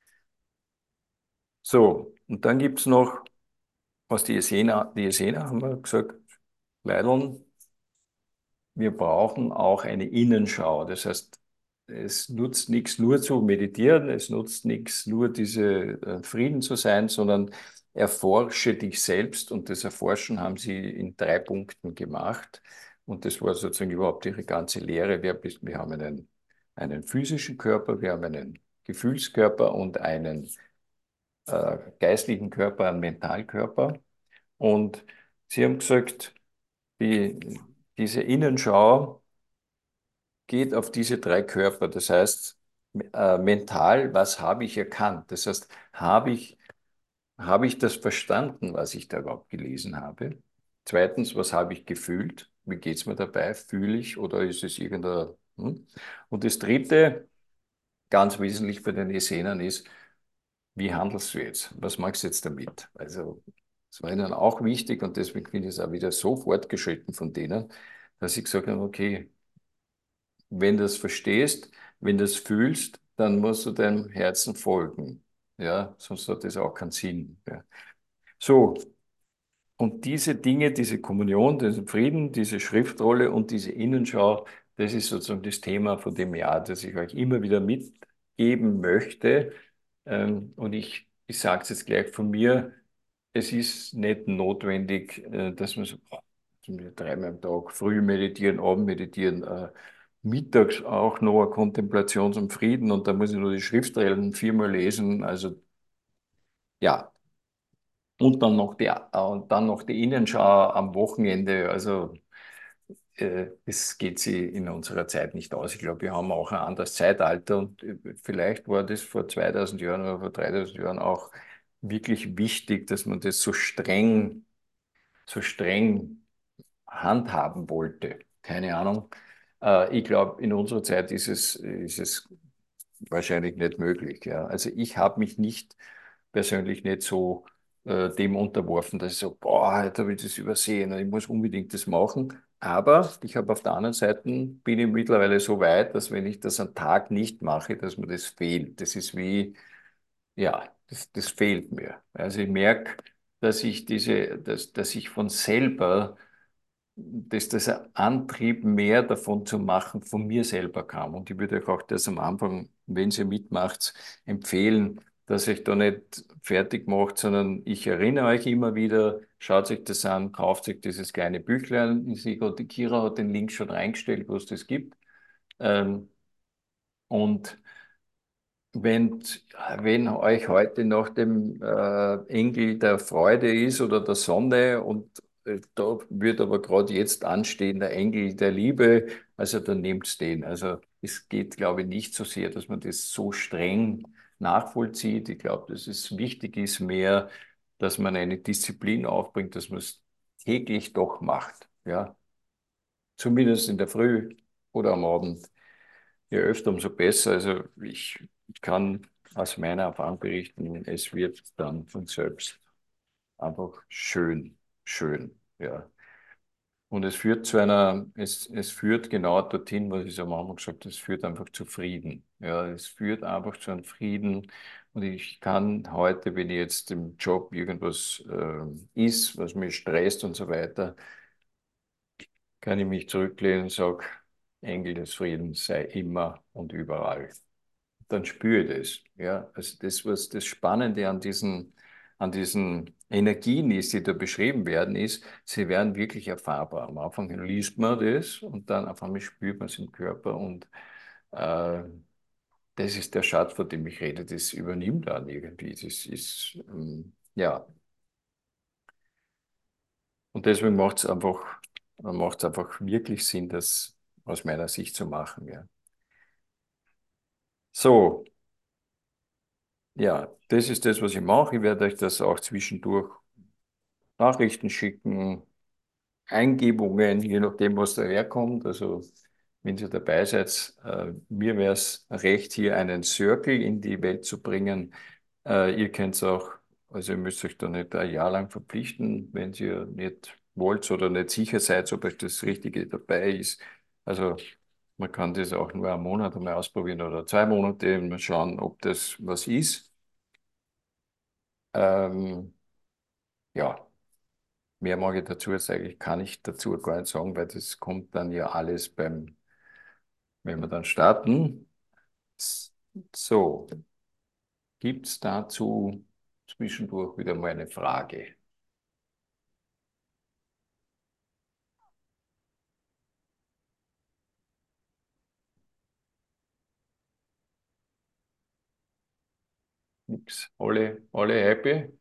So, und dann gibt es noch, was die Essener, die Essener haben wir gesagt, Leideln, wir brauchen auch eine Innenschau. Das heißt, es nutzt nichts nur zu meditieren, es nutzt nichts nur diese äh, Frieden zu sein, sondern erforsche dich selbst und das Erforschen haben sie in drei Punkten gemacht. Und das war sozusagen überhaupt ihre ganze Lehre. Wir, bist- wir haben einen, einen physischen Körper, wir haben einen Gefühlskörper und einen äh, geistlichen Körper, einen Mentalkörper. Und sie haben gesagt, die, diese Innenschau geht auf diese drei Körper. Das heißt, äh, mental, was habe ich erkannt? Das heißt, habe ich, habe ich das verstanden, was ich da überhaupt gelesen habe? Zweitens, was habe ich gefühlt? Wie geht es mir dabei? Fühle ich oder ist es irgendein... Hm? Und das Dritte, ganz wesentlich bei den Essenern ist, wie handelst du jetzt? Was machst du jetzt damit? Also, das war ihnen auch wichtig und deswegen finde ich es auch wieder so fortgeschritten von denen, dass ich gesagt habe, okay, wenn du das verstehst, wenn du das fühlst, dann musst du deinem Herzen folgen. Ja, sonst hat das auch keinen Sinn. Ja. So, und diese Dinge, diese Kommunion, diesen Frieden, diese Schriftrolle und diese Innenschau, das ist sozusagen das Thema von dem Jahr, das ich euch immer wieder mitgeben möchte. Ähm, und ich, ich sage es jetzt gleich von mir, es ist nicht notwendig, äh, dass man so boah, dreimal am Tag früh meditieren, Abend meditieren, äh, mittags auch noch eine Kontemplation zum Frieden und da muss ich nur die Schriftrollen viermal lesen. Also ja, und dann noch die, äh, und dann noch die Innenschau am Wochenende. Also äh, es geht sie in unserer Zeit nicht aus. Ich glaube, wir haben auch ein anderes Zeitalter und äh, vielleicht war das vor zweitausend Jahren oder vor dreitausend Jahren auch wirklich wichtig, dass man das so streng, so streng handhaben wollte. Keine Ahnung. Äh, ich glaube, in unserer Zeit ist es, ist es wahrscheinlich nicht möglich. Ja. Also ich habe mich nicht persönlich nicht so äh, dem unterworfen, dass ich so, boah, jetzt habe ich das übersehen und ich muss unbedingt das machen. Aber ich habe auf der anderen Seite, bin ich mittlerweile so weit, dass wenn ich das am Tag nicht mache, dass mir das fehlt. Das ist wie, ja, das, das fehlt mir. Also ich merke, dass ich diese, dass, dass ich von selber dass dieser Antrieb, mehr davon zu machen, von mir selber kam. Und ich würde euch auch das am Anfang, wenn ihr mitmacht, empfehlen, dass ihr euch da nicht fertig macht, sondern ich erinnere euch immer wieder, schaut euch das an, kauft euch dieses kleine Büchlein. Ich sehe gerade, die Kira hat den Link schon reingestellt, wo es das gibt. Ähm, und wenn, wenn euch heute nach dem äh, Engel der Freude ist oder der Sonne und äh, da wird aber gerade jetzt anstehen der Engel der Liebe, also dann nehmt den. Also es geht, glaube ich, nicht so sehr, dass man das so streng nachvollzieht. Ich glaube, dass es wichtig ist mehr, dass man eine Disziplin aufbringt, dass man es täglich doch macht. Ja, zumindest in der Früh oder am Abend. Je öfter, umso besser. Also ich kann aus meiner Erfahrung berichten, es wird dann von selbst einfach schön, schön, ja. Und es führt zu einer, es, es führt genau dorthin, was ich am Anfang gesagt habe, es führt einfach zu Frieden. Ja, es führt einfach zu einem Frieden. Und ich kann heute, wenn ich jetzt im Job irgendwas äh, ist, was mich stresst und so weiter, kann ich mich zurücklehnen und sage, Engel des Friedens sei immer und überall. Dann spüre ich das. Ja, also das, was das Spannende an diesen, an diesen Energien ist, die da beschrieben werden, ist, sie werden wirklich erfahrbar. Am Anfang liest man das und dann auf einmal spürt man es im Körper und äh, das ist der Schatz, von dem ich rede. Das übernimmt dann irgendwie. Das ist, ähm, ja, und deswegen macht es einfach, macht es einfach wirklich Sinn, das aus meiner Sicht zu machen. Ja. So, ja, das ist das, was ich mache. Ich werde euch das auch zwischendurch Nachrichten schicken, Eingebungen, je nachdem, was daherkommt. Also, wenn ihr dabei seid, äh, mir wäre es recht, hier einen Circle in die Welt zu bringen. Äh, ihr könnt es auch, also ihr müsst euch da nicht ein Jahr lang verpflichten, wenn ihr nicht wollt oder nicht sicher seid, ob euch das Richtige dabei ist. Also, man kann das auch nur einen Monat einmal ausprobieren oder zwei Monate und mal schauen, ob das was ist. Ähm, ja. Mehr mag ich dazu jetzt eigentlich, kann ich dazu gar nicht sagen, weil das kommt dann ja alles beim, wenn wir dann starten. So, gibt es dazu zwischendurch wieder mal eine Frage? Nix. Alle, alle happy?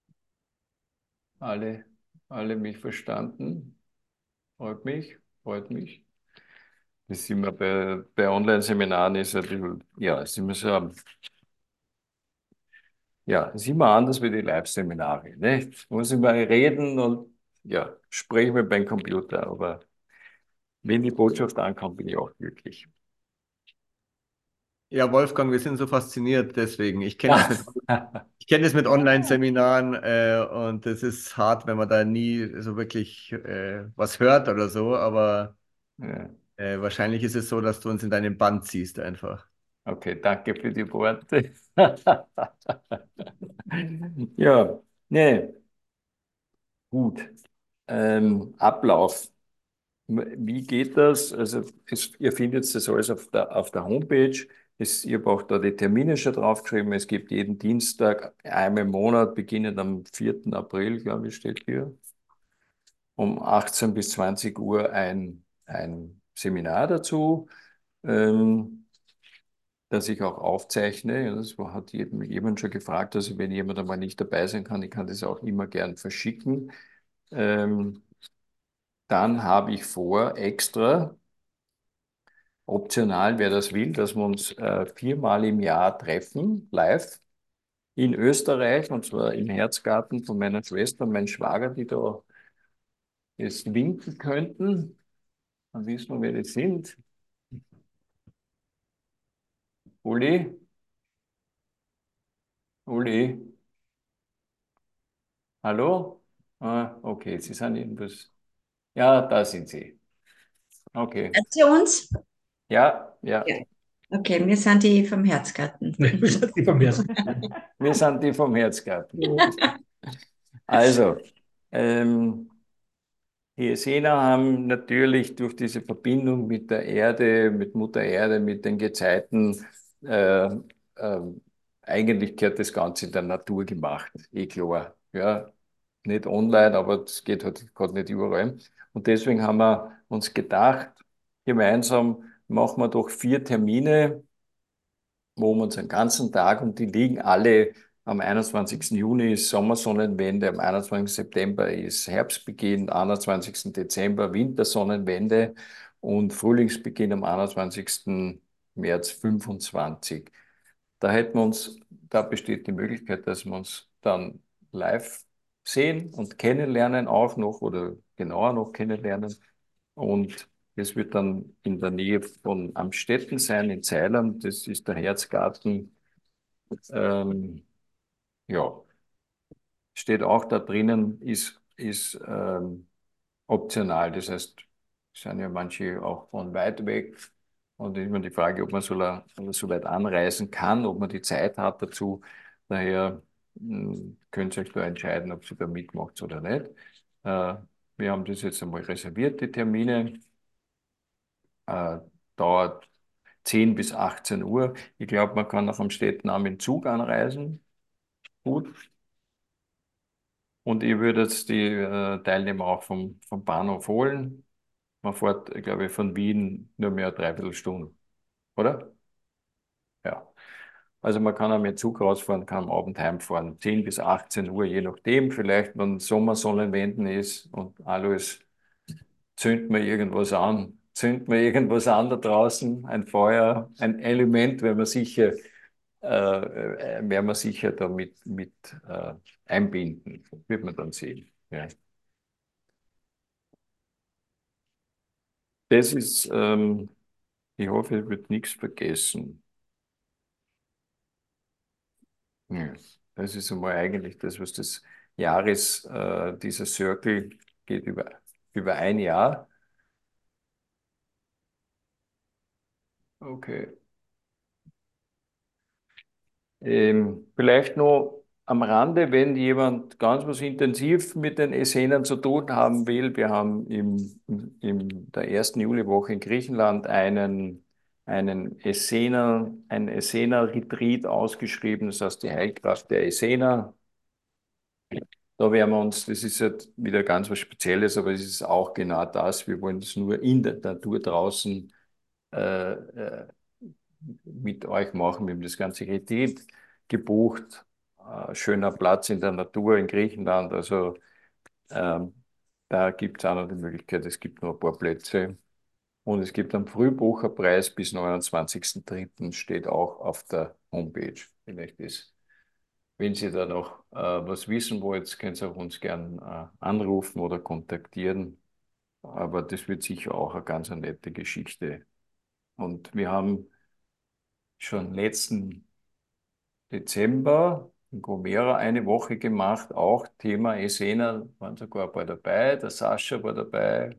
Alle, alle mich verstanden? Freut mich, freut mich. Das ist immer bei, bei Online-Seminaren ist ein bisschen, ja, ist immer so, ja, ist immer anders wie die Live-Seminare, ne? Da muss ich mal reden und ja, spreche mit beim Computer, aber wenn die Botschaft ankommt, bin ich auch glücklich. Ja, Wolfgang, wir sind so fasziniert deswegen. Ich kenne das mit, ich kenne das mit Online-Seminaren äh, und es ist hart, wenn man da nie so wirklich äh, was hört oder so, aber Ja, äh, wahrscheinlich ist es so, dass du uns in deinem Band ziehst einfach. okay, danke für die Worte. Ja, nee, gut. Ähm, Ablauf. Wie geht das? Also es, ihr findet das alles auf der, auf der Homepage. Es, ich habe auch da die Termine schon draufgeschrieben. Es gibt jeden Dienstag, einmal im Monat, beginnend am vierten April, glaube ich, steht hier, um achtzehn bis zwanzig Uhr ein, ein Seminar dazu, ähm, das ich auch aufzeichne. Ja, das war- hat jedem, jemand schon gefragt. Also wenn jemand einmal nicht dabei sein kann, ich kann das auch immer gern verschicken. Ähm, dann habe ich vor, extra, optional, wer das will, dass wir uns äh, viermal im Jahr treffen, live. in Österreich, und zwar im Herzgarten von meiner Schwester und meinem Schwager, die da jetzt winken könnten. Dann wissen wir, wer die sind. Uli, Uli, hallo? Ah, okay, Sie sind irgendwas. Ja, da sind Sie. Okay. Hört Sie uns? Ja, ja. Ja. Okay, wir sind die vom Herzgarten. Wir sind die vom Herzgarten. Wir sind die vom Herzgarten. Ja. Also, ähm, die Essener haben natürlich durch diese Verbindung mit der Erde, mit Mutter Erde, mit den Gezeiten, äh, äh, eigentlich gehört das Ganze in der Natur gemacht, eh klar. Ja, nicht online, aber das geht halt gerade nicht überall. Und deswegen haben wir uns gedacht, gemeinsam machen wir doch vier Termine, wo wir uns einen ganzen Tag, und die liegen alle am einundzwanzigsten Juni ist Sommersonnenwende, am einundzwanzigsten September ist Herbstbeginn, einundzwanzigsten Dezember Wintersonnenwende und Frühlingsbeginn am einundzwanzigsten März fünfundzwanzig. Da hätten wir uns, da besteht die Möglichkeit, dass wir uns dann live sehen und kennenlernen auch noch oder genauer noch kennenlernen. Und das wird dann in der Nähe von Amstetten sein, in Zeilern. Das ist der Herzgarten. Ähm, ja, steht auch da drinnen, ist, ist ähm, optional. Das heißt, es sind ja manche auch von weit weg. Und immer die Frage, ob man so, la- so weit anreisen kann, ob man die Zeit hat dazu. Daher mh, könnt ihr euch da entscheiden, ob ihr da mitmacht oder nicht. Äh, wir haben das jetzt einmal reserviert, die Termine. Äh, dauert zehn bis achtzehn Uhr. Ich glaube, man kann nach Amstetten auch mit dem Zug anreisen. Gut. Und ich würde jetzt die äh, Teilnehmer auch vom, vom Bahnhof holen. Man fährt, ich glaube, von Wien nur mehr eine Dreiviertelstunde, oder? Ja. Also man kann auch mit Zug rausfahren, kann am Abend heimfahren. zehn bis achtzehn Uhr, je nachdem. Vielleicht, wenn Sommersonnenwenden ist und alles, zündet man irgendwas an. Zündet man irgendwas an da draußen, ein Feuer, ein Element, wenn man sicher, äh, äh, werden wir sicher da mit, mit äh, einbinden. Wird man dann sehen. Ja. Das ist, ähm, ich hoffe, es wird nichts vergessen. Ja. Das ist einmal eigentlich das, was das Jahres, äh, dieser Circle geht über, über ein Jahr. Okay. Ähm, vielleicht noch am Rande, wenn jemand ganz was intensiv mit den Essenern zu tun haben will. Wir haben im, in der ersten Juliwoche in Griechenland einen, einen Essener, ein Essener-Retreat ausgeschrieben, das heißt die Heilkraft der Essener. Da werden wir uns, das ist jetzt wieder ganz was Spezielles, aber es ist auch genau das. Wir wollen es nur in der Natur draußen äh, äh, mit euch machen. Wir haben das ganze Retreat gebucht. Äh, schöner Platz in der Natur in Griechenland. Also ähm, da gibt es auch noch die Möglichkeit, es gibt noch ein paar Plätze. Und es gibt einen Frühbucherpreis bis neunundzwanzigsten dritten steht auch auf der Homepage. Vielleicht ist, wenn Sie da noch äh, was wissen wollt, könnt ihr auch uns gern äh, anrufen oder kontaktieren. Aber das wird sicher auch eine ganz eine nette Geschichte. Und wir haben schon letzten Dezember in Gomera eine Woche gemacht, auch Thema Essener, waren sogar ein paar dabei, der Sascha war dabei,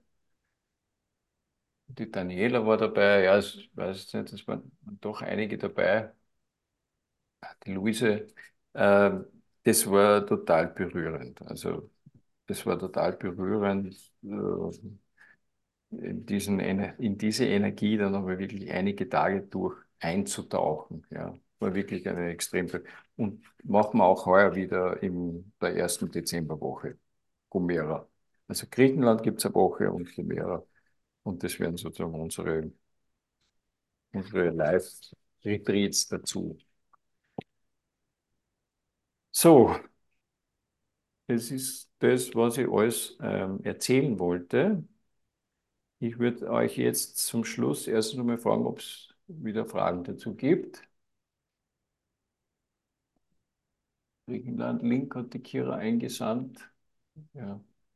die Daniela war dabei, ja, ich weiß nicht, es waren doch einige dabei, die Luise. Äh, das war total berührend, also das war total berührend, äh, in diesen, Ener- in diese Energie dann aber wirklich einige Tage durch einzutauchen. Ja, war wirklich eine extrem. Und machen wir auch heuer wieder in der ersten Dezemberwoche, Gomera. Also Griechenland gibt es eine Woche und Gomera. Und das wären sozusagen unsere, unsere Live-Retreats dazu. So, das ist das, was ich alles ähm, erzählen wollte. Ich würde euch jetzt zum Schluss erst noch mal fragen, ob es wieder Fragen dazu gibt. Griechenland. Link hat die Kira eingesandt. Ja.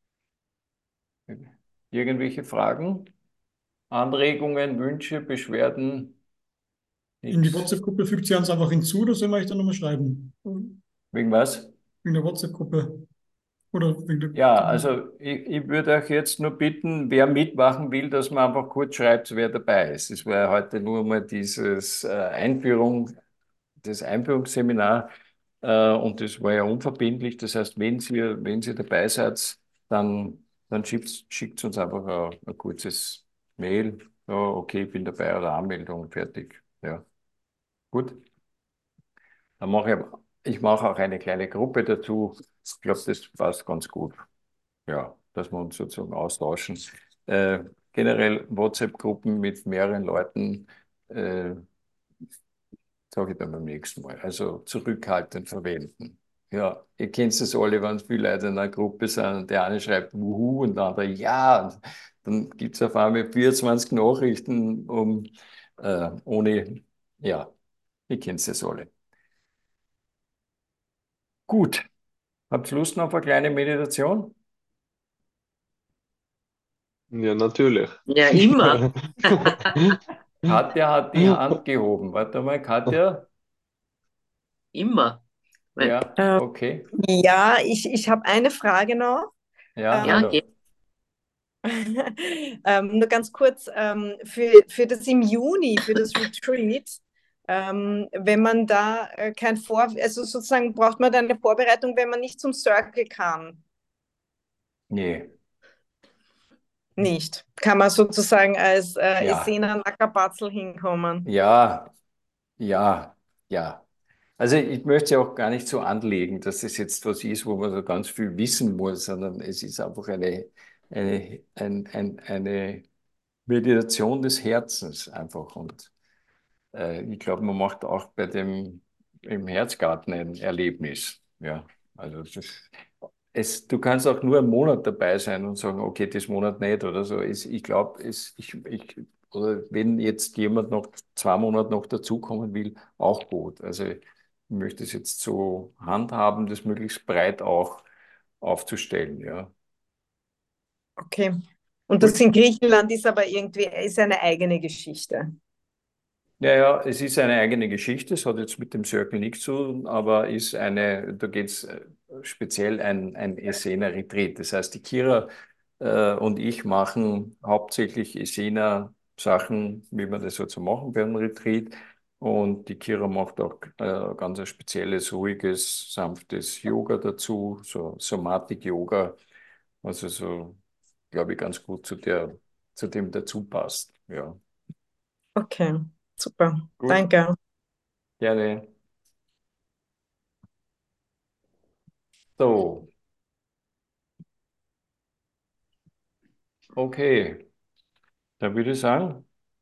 Irgendwelche Fragen, Anregungen, Wünsche, Beschwerden? In die Nichts. WhatsApp-Gruppe fügt sie uns einfach hinzu, oder soll man euch dann nochmal schreiben? Wegen was? Wegen der WhatsApp-Gruppe. Oder wegen der. Ja, also ich, ich würde euch jetzt nur bitten, wer mitmachen will, dass man einfach kurz schreibt, wer dabei ist. Es war ja heute nur mal dieses äh, Einführung, das Einführungsseminar äh, und das war ja unverbindlich. Das heißt, wenn ihr, wenn ihr dabei seid, dann, dann schickt, schickt uns einfach ein, ein kurzes Mail. Ja, okay, ich bin dabei oder Anmeldung, fertig. Ja, gut. Dann mache ich, ich mache auch eine kleine Gruppe dazu. Ich glaube, das passt ganz gut. Ja, dass wir uns sozusagen austauschen. Äh, generell WhatsApp-Gruppen mit mehreren Leuten, äh, sage ich dann beim nächsten Mal. Also zurückhaltend verwenden. Ja, ihr kennt es alle, wenn viele Leute in einer Gruppe sind und der eine schreibt Wuhu und der andere Ja. Und dann gibt es auf einmal vierundzwanzig Nachrichten um, äh, ohne, ja, ihr kennt es alle. Gut, habt ihr Lust noch auf eine kleine Meditation? Ja, natürlich. Ja, immer. Katja hat die Hand gehoben. Warte mal, Katja? Immer. Ja, Äh, okay. ja, ich, ich habe eine Frage noch. Ja, Ja, Ähm, hallo. geht. ähm, nur ganz kurz, ähm, für, für das im Juni, für das Retreat, ähm, wenn man da äh, kein Vor, also sozusagen braucht man da eine Vorbereitung, wenn man nicht zum Circle kann. Nee, Nicht. Kann man sozusagen als äh, ja, Essener Nackerbatzel hinkommen. ja, ja, ja. Also ich möchte ja auch gar nicht so anlegen, dass es jetzt was ist, wo man so ganz viel wissen muss, sondern es ist einfach eine, eine, ein, ein, eine Meditation des Herzens einfach. Und äh, ich glaube, man macht auch bei dem im Herzgarten ein Erlebnis. Ja, also das, es, du kannst auch nur einen Monat dabei sein und sagen, okay, das Monat nicht oder so. Es, ich glaube, es, ich, ich, oder wenn jetzt jemand noch zwei Monate noch dazukommen will, auch gut. Also ich möchte es jetzt so handhaben, das möglichst breit auch aufzustellen. Ja, Okay. Und das gut. in Griechenland ist aber irgendwie ist eine eigene Geschichte. Ja, ja, es ist eine eigene Geschichte, es hat jetzt mit dem Circle nichts zu tun, aber ist eine, da geht es speziell ein, ein Essener Retreat. Das heißt, die Kira äh, und ich machen hauptsächlich Essener Sachen, wie man das so zu machen beim Retreat. Und die Kira macht auch äh, ganz ein spezielles, ruhiges, sanftes Yoga dazu, so Somatik-Yoga, also so, glaube ich, ganz gut zu der, zu dem dazu passt. Ja, Okay, super. gut, Danke. gerne. So, okay. Dann würde ich sagen,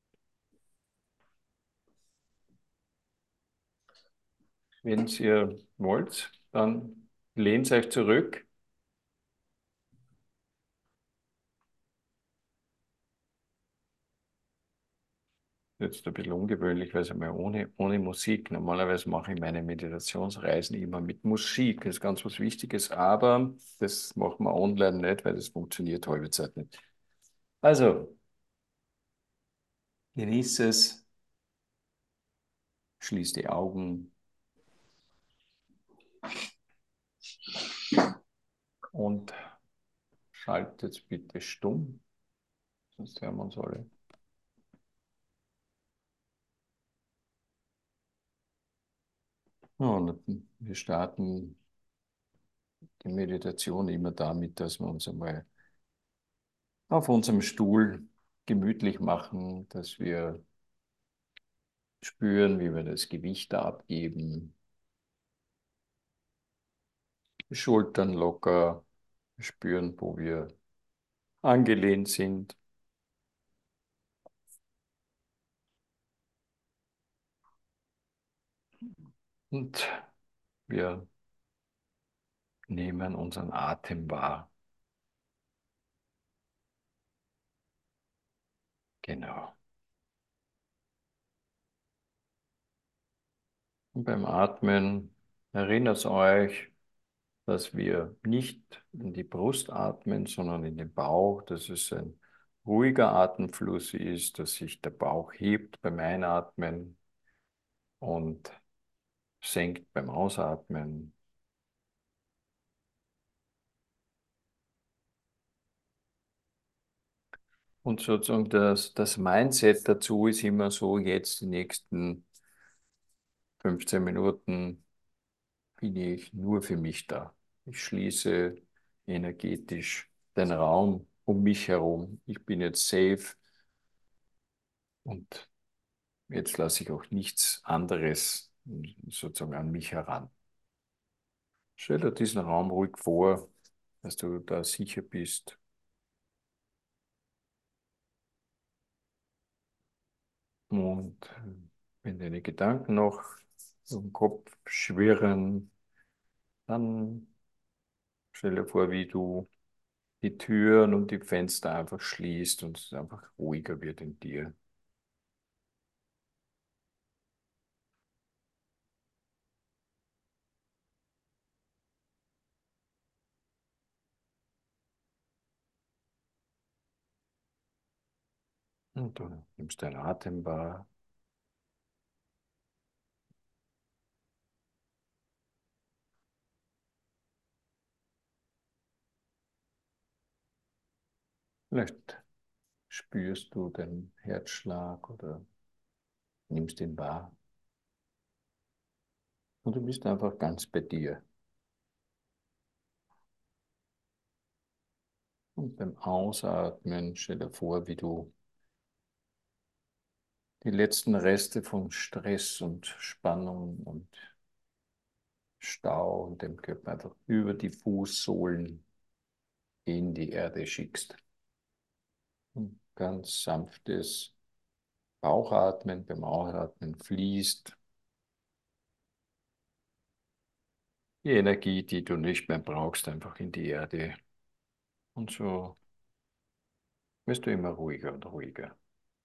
wenn ihr wollt, dann lehnt euch zurück. Jetzt ein bisschen ungewöhnlich, weil es einmal ohne, ohne Musik. Normalerweise mache ich meine Meditationsreisen immer mit Musik. Das ist ganz was Wichtiges, aber das machen wir online nicht, weil das funktioniert halbe Zeit nicht. Also, genießt es, schließt die Augen und schaltet bitte stumm, sonst hören wir uns alle. Ja, und wir starten die Meditation immer damit, dass wir uns einmal auf unserem Stuhl gemütlich machen, dass wir spüren, wie wir das Gewicht da abgeben, die Schultern locker, spüren, wo wir angelehnt sind. Und wir nehmen unseren Atem wahr. Genau. Und beim Atmen Erinnert euch, dass wir nicht in die Brust atmen, sondern in den Bauch, dass es ein ruhiger Atemfluss ist, dass sich der Bauch hebt beim Einatmen und senkt beim Ausatmen. Und sozusagen das, das Mindset dazu ist immer so, jetzt die nächsten fünfzehn Minuten bin ich nur für mich da. Ich schließe energetisch den Raum um mich herum. Ich bin jetzt safe und jetzt lasse ich auch nichts anderes sozusagen an mich heran. Stell dir diesen Raum ruhig vor, dass du da sicher bist. Und wenn deine Gedanken noch im Kopf schwirren, dann stell dir vor, wie du die Türen und die Fenster einfach schließt und es einfach ruhiger wird in dir. Und du nimmst deinen Atem wahr. Vielleicht spürst du den Herzschlag oder nimmst ihn wahr. Und du bist einfach ganz bei dir. Und beim Ausatmen stell dir vor, wie du die letzten Reste von Stress und Spannung und Stau und dem Körper einfach über die Fußsohlen in die Erde schickst. Und ganz sanftes Bauchatmen, beim Ausatmen fließt die Energie, die du nicht mehr brauchst, einfach in die Erde. Und so wirst du immer ruhiger und ruhiger.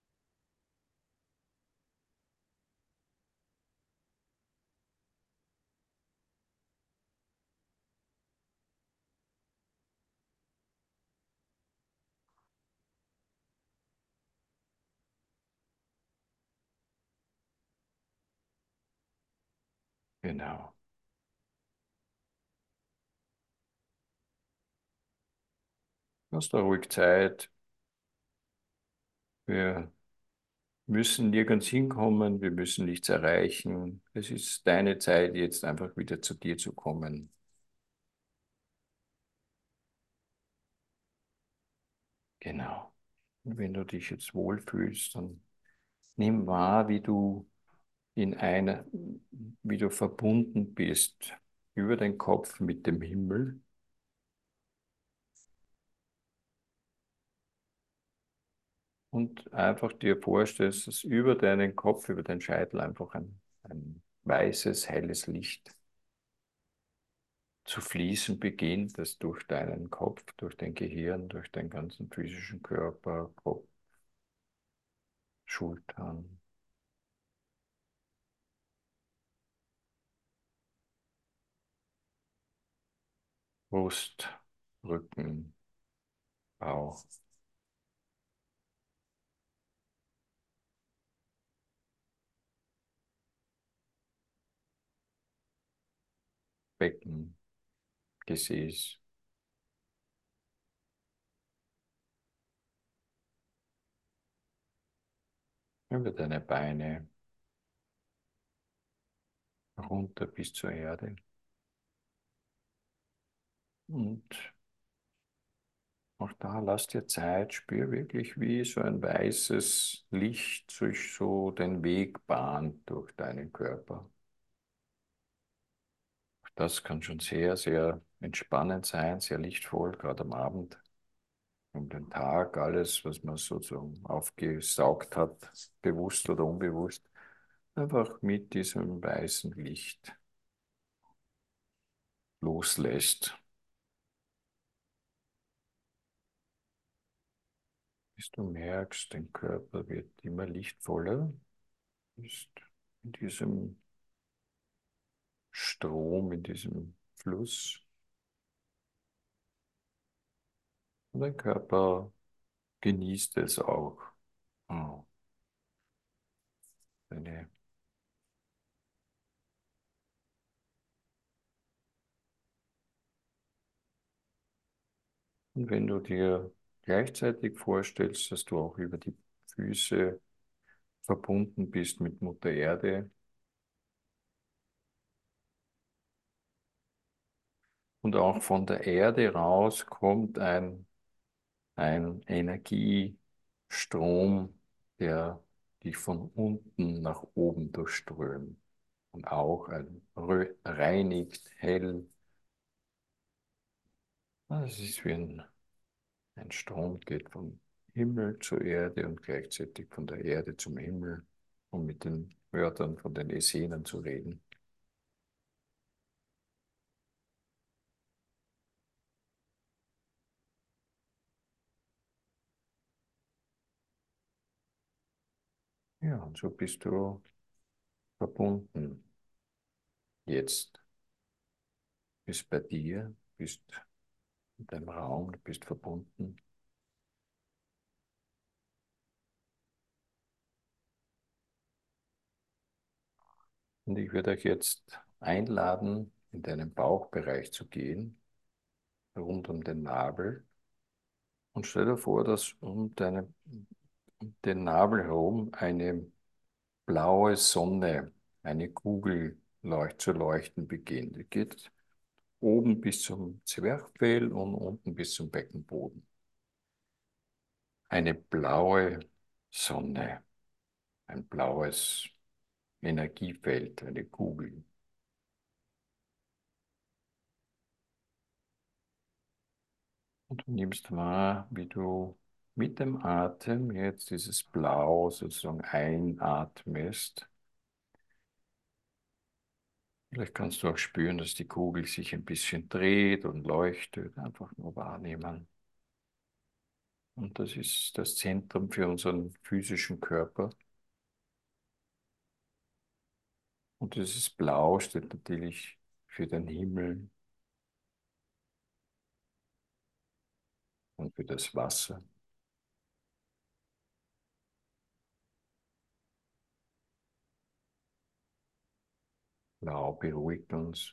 Genau. Hast da ruhig Zeit. Wir müssen nirgends hinkommen, wir müssen nichts erreichen. Es ist deine Zeit, jetzt einfach wieder zu dir zu kommen. Genau. Und wenn du dich jetzt wohlfühlst, dann nimm wahr, wie du in einer, wie du verbunden bist über den Kopf mit dem Himmel. Und einfach dir vorstellst, dass über deinen Kopf, über den Scheitel einfach ein, ein weißes, helles Licht zu fließen beginnt, das durch deinen Kopf, durch dein Gehirn, durch deinen ganzen physischen Körper, Kopf, Schultern, Brust, Rücken, Bauch, Becken, Gesäß, über deine Beine, runter bis zur Erde. Und auch da lass dir Zeit, spür wirklich, wie so ein weißes Licht sich so den Weg bahnt durch deinen Körper. Das kann schon sehr, sehr entspannend sein, sehr lichtvoll, gerade am Abend, um den Tag, alles, was man sozusagen aufgesaugt hat, bewusst oder unbewusst, einfach mit diesem weißen Licht loslässt. Bis du merkst, dein Körper wird immer lichtvoller, ist in diesem Strom in diesem Fluss. Und dein Körper genießt es auch. Oh, deine, und wenn du dir gleichzeitig vorstellst, dass du auch über die Füße verbunden bist mit Mutter Erde und auch von der Erde raus kommt ein, ein Energiestrom, der dich von unten nach oben durchströmt und auch ein, rö- reinigt, hell. Es ist wie ein, ein Strom, geht vom Himmel zur Erde und gleichzeitig von der Erde zum Himmel, um mit den Wörtern von den Essenen zu reden. Ja, und so bist du verbunden. Jetzt bist bei dir, bist in deinem Raum, du bist verbunden. Und ich würde euch jetzt einladen, in deinen Bauchbereich zu gehen, rund um den Nabel. Und stell dir vor, dass um deine, um den Nabel herum eine blaue Sonne, eine Kugel leucht, zu leuchten beginnt. Die geht oben bis zum Zwerchfell und unten bis zum Beckenboden. Eine blaue Sonne, ein blaues Energiefeld, eine Kugel. Und du nimmst wahr, wie du mit dem Atem jetzt dieses Blau sozusagen einatmest. Vielleicht kannst du auch spüren, dass die Kugel sich ein bisschen dreht und leuchtet. Einfach nur wahrnehmen. Und das ist das Zentrum für unseren physischen Körper. Und dieses Blau steht natürlich für den Himmel und für das Wasser. Blau beruhigt uns.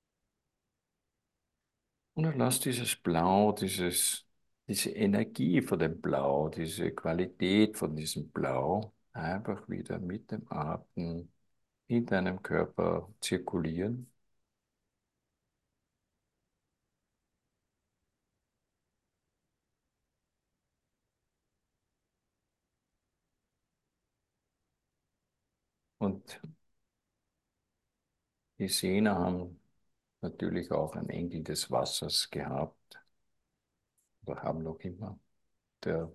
Und dann lass dieses Blau, dieses, diese Energie von dem Blau, diese Qualität von diesem Blau einfach wieder mit dem Atem in deinem Körper zirkulieren. Und die Sehner haben natürlich auch einen Engel des Wassers gehabt oder haben noch immer. Der,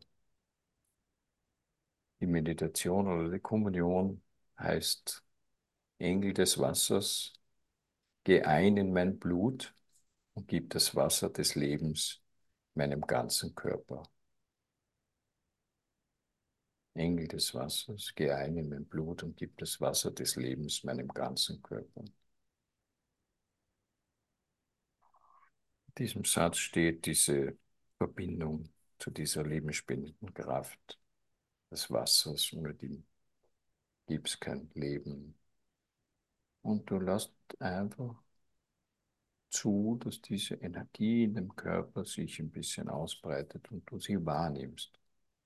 die Meditation oder die Kommunion heißt Engel des Wassers, geh ein in mein Blut und gib das Wasser des Lebens meinem ganzen Körper. Engel des Wassers, geh ein in mein Blut und gib das Wasser des Lebens meinem ganzen Körper. In diesem Satz steht diese Verbindung zu dieser lebensspendenden Kraft des Wassers, ohne die gibt es kein Leben. Und du lässt einfach zu, dass diese Energie in dem Körper sich ein bisschen ausbreitet und du sie wahrnimmst.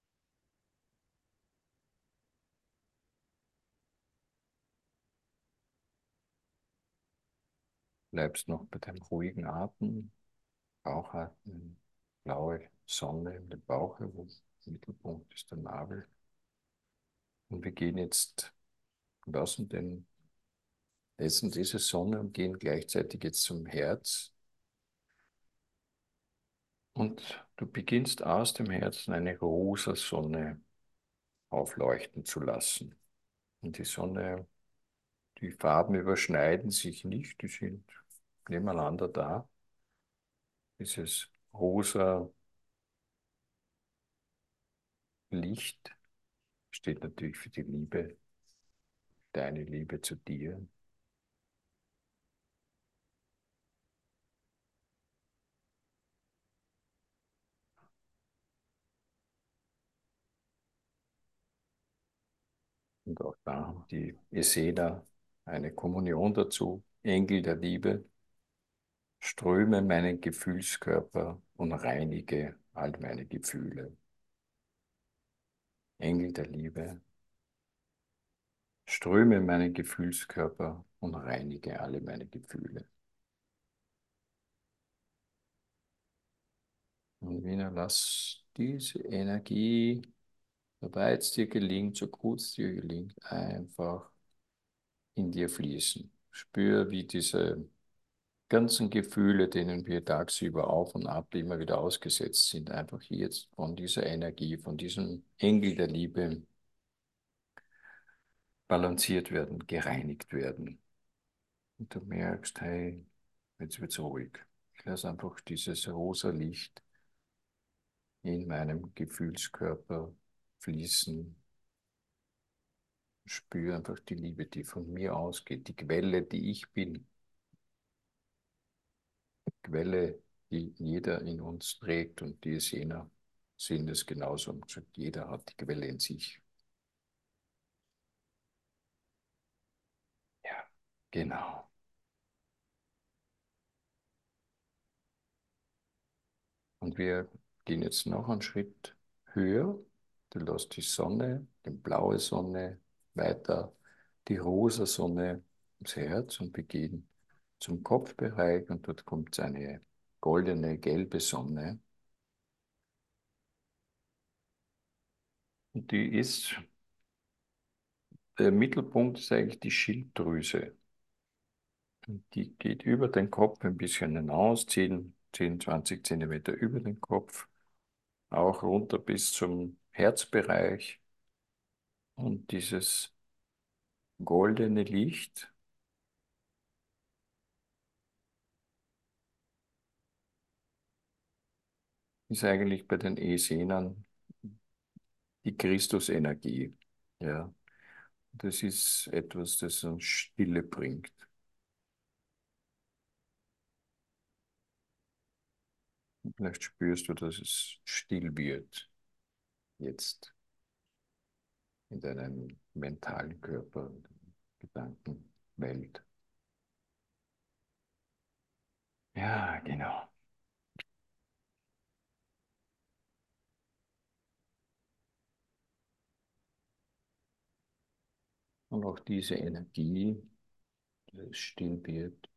Bleibst noch bei deinem ruhigen Atem, Bauchatmen, blaue Sonne in dem Bauch herum, im Mittelpunkt ist der Nabel. Und wir gehen jetzt, lassen den, essen diese Sonne und gehen gleichzeitig jetzt zum Herz. Und du beginnst aus dem Herzen eine rosa Sonne aufleuchten zu lassen. Und die Sonne, die Farben überschneiden sich nicht, die sind nebeneinander da. Dieses rosa Licht steht natürlich für die Liebe, deine Liebe zu dir. Und auch da haben die Essener eine Kommunion dazu. Engel der Liebe, ströme meinen Gefühlskörper und reinige all meine Gefühle. Engel der Liebe, ströme meinen Gefühlskörper und reinige alle meine Gefühle. Und wieder lass diese Energie, soweit es dir gelingt, so gut es dir gelingt, einfach in dir fließen. Spür, wie diese ganzen Gefühle, denen wir tagsüber auf und ab immer wieder ausgesetzt sind, einfach jetzt von dieser Energie, von diesem Engel der Liebe balanciert werden, gereinigt werden. Und du merkst, hey, jetzt wird's ruhig. Ich lasse einfach dieses rosa Licht in meinem Gefühlskörper fließen. Spüre einfach die Liebe, die von mir ausgeht, die Quelle, die ich bin. Quelle, die jeder in uns trägt und die es jener sind es genauso. Und gesagt, jeder hat die Quelle in sich. Ja, genau. Und wir gehen jetzt noch einen Schritt höher. Du lässt die Sonne, die blaue Sonne, weiter die rosa Sonne ins Herz und wir gehen zum Kopfbereich und dort kommt eine goldene, gelbe Sonne. Und die ist, der Mittelpunkt ist eigentlich die Schilddrüse. Und die geht über den Kopf ein bisschen hinaus, zehn, zehn, zwanzig Zentimeter über den Kopf, auch runter bis zum Herzbereich. Und dieses goldene Licht ist eigentlich bei den Esenern die Christusenergie. Ja, das ist etwas, das uns Stille bringt. Vielleicht spürst du, dass es still wird jetzt in deinem mentalen Körper, Gedankenwelt. Ja, genau. Und auch diese Energie, die es still wird,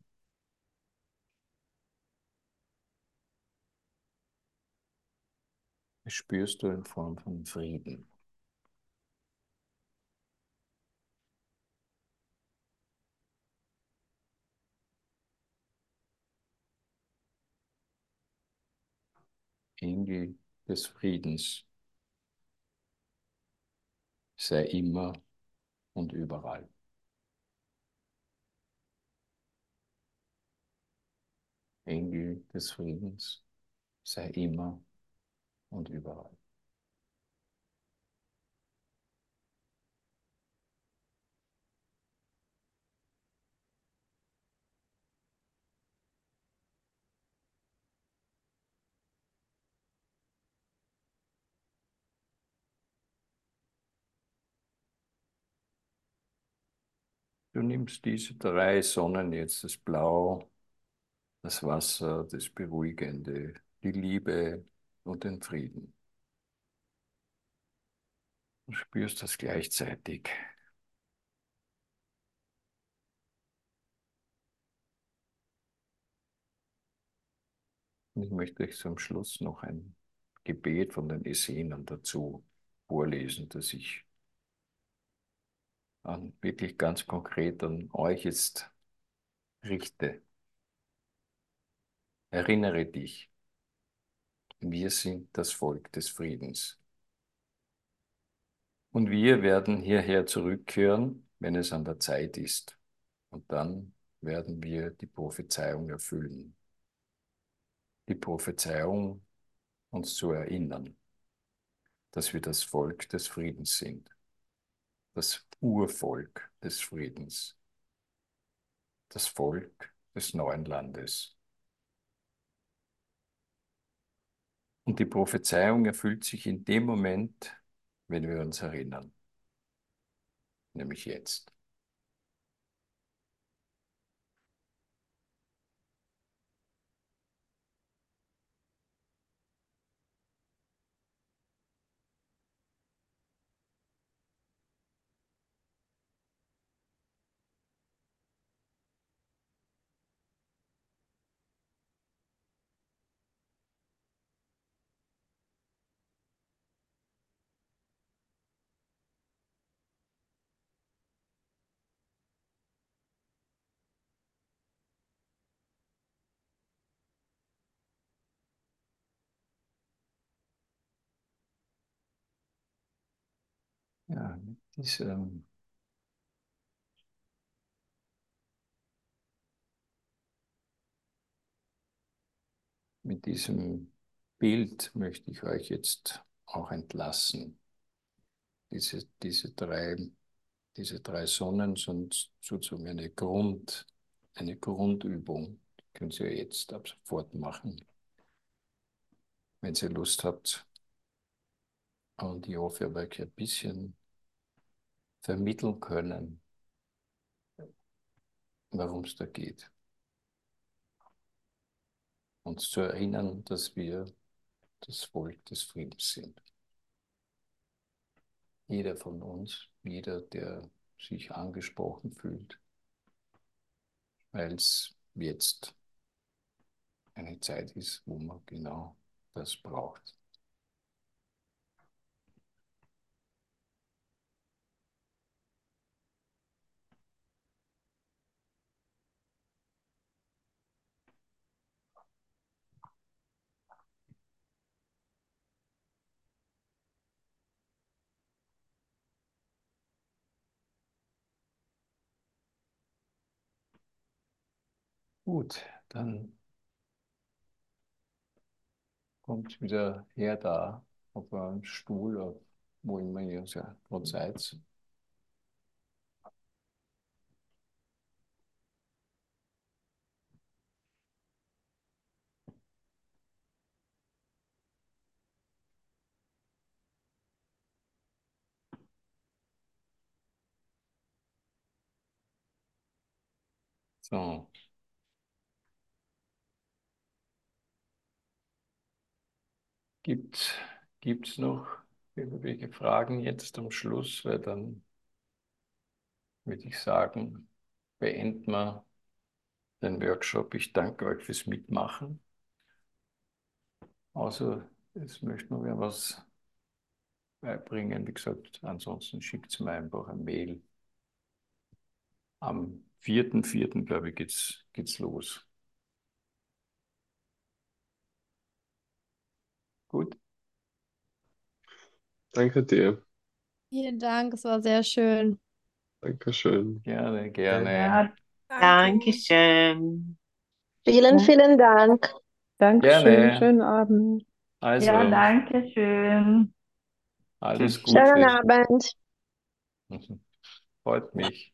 das spürst du in Form von Frieden. Engel des Friedens sei immer und überall. Engel des Friedens sei immer und überall. Du nimmst diese drei Sonnen jetzt, das Blau, das Wasser, das Beruhigende, die Liebe und den Frieden. Du spürst das gleichzeitig. Und ich möchte euch zum Schluss noch ein Gebet von den Essenern dazu vorlesen, das ich an, wirklich ganz konkret an euch jetzt richte. Erinnere dich, wir sind das Volk des Friedens. Und wir werden hierher zurückkehren, wenn es an der Zeit ist. Und dann werden wir die Prophezeiung erfüllen. Die Prophezeiung, uns zu erinnern, dass wir das Volk des Friedens sind. Das Urvolk des Friedens. Das Volk des neuen Landes. Und die Prophezeiung erfüllt sich in dem Moment, wenn wir uns erinnern. nämlich jetzt. Ja, mit diesem, mit diesem Bild möchte ich euch jetzt auch entlassen. Diese, diese drei, diese drei Sonnen sind sozusagen eine Grund, eine Grundübung. Die könnt ihr jetzt ab sofort machen, wenn ihr Lust habt. Und ich hoffe, ich habe euch ein bisschen vermitteln können, worum es da geht. Uns zu erinnern, dass wir das Volk des Friedens sind. Jeder von uns, jeder, der sich angesprochen fühlt, weil es jetzt eine Zeit ist, wo man genau das braucht. Gut, dann kommt wieder her da, auf einem Stuhl, auf wo immer ihr ja gerade seid. So. Gibt es noch irgendwelche Fragen jetzt am Schluss? Weil dann würde ich sagen, beenden wir den Workshop. Ich danke euch fürs Mitmachen. Außer es möchte noch wer was beibringen. Wie gesagt, ansonsten schickt es mir einfach eine Mail. Am vierten vierten glaube ich, geht's, geht's los. Gut, Danke dir. Vielen Dank, es war sehr schön. Dankeschön. gerne, gerne. Ja, Danke. Dankeschön. Vielen, Ja. vielen Dank. Dankeschön, Gerne. schönen Abend. Also, Ja, danke schön. alles Schönen Gute. Abend. Freut mich.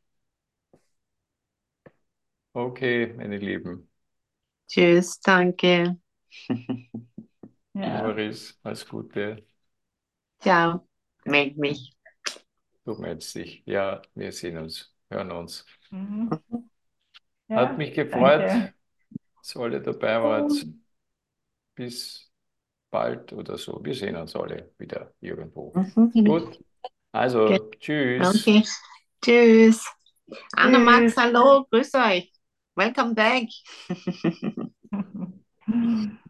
Okay, meine Lieben. Tschüss, danke. Ja. Boris, alles Gute. Ciao. Meld mich. Du meldest dich. Ja, wir sehen uns, hören uns. Mhm. Hat Ja, mich gefreut, danke. dass ihr alle dabei wart. Bis bald oder so. Wir sehen uns alle wieder irgendwo. Mhm. Gut, also tschüss. Okay. Tschüss. Anna Max, Tschüss. hallo, grüß euch. Welcome back.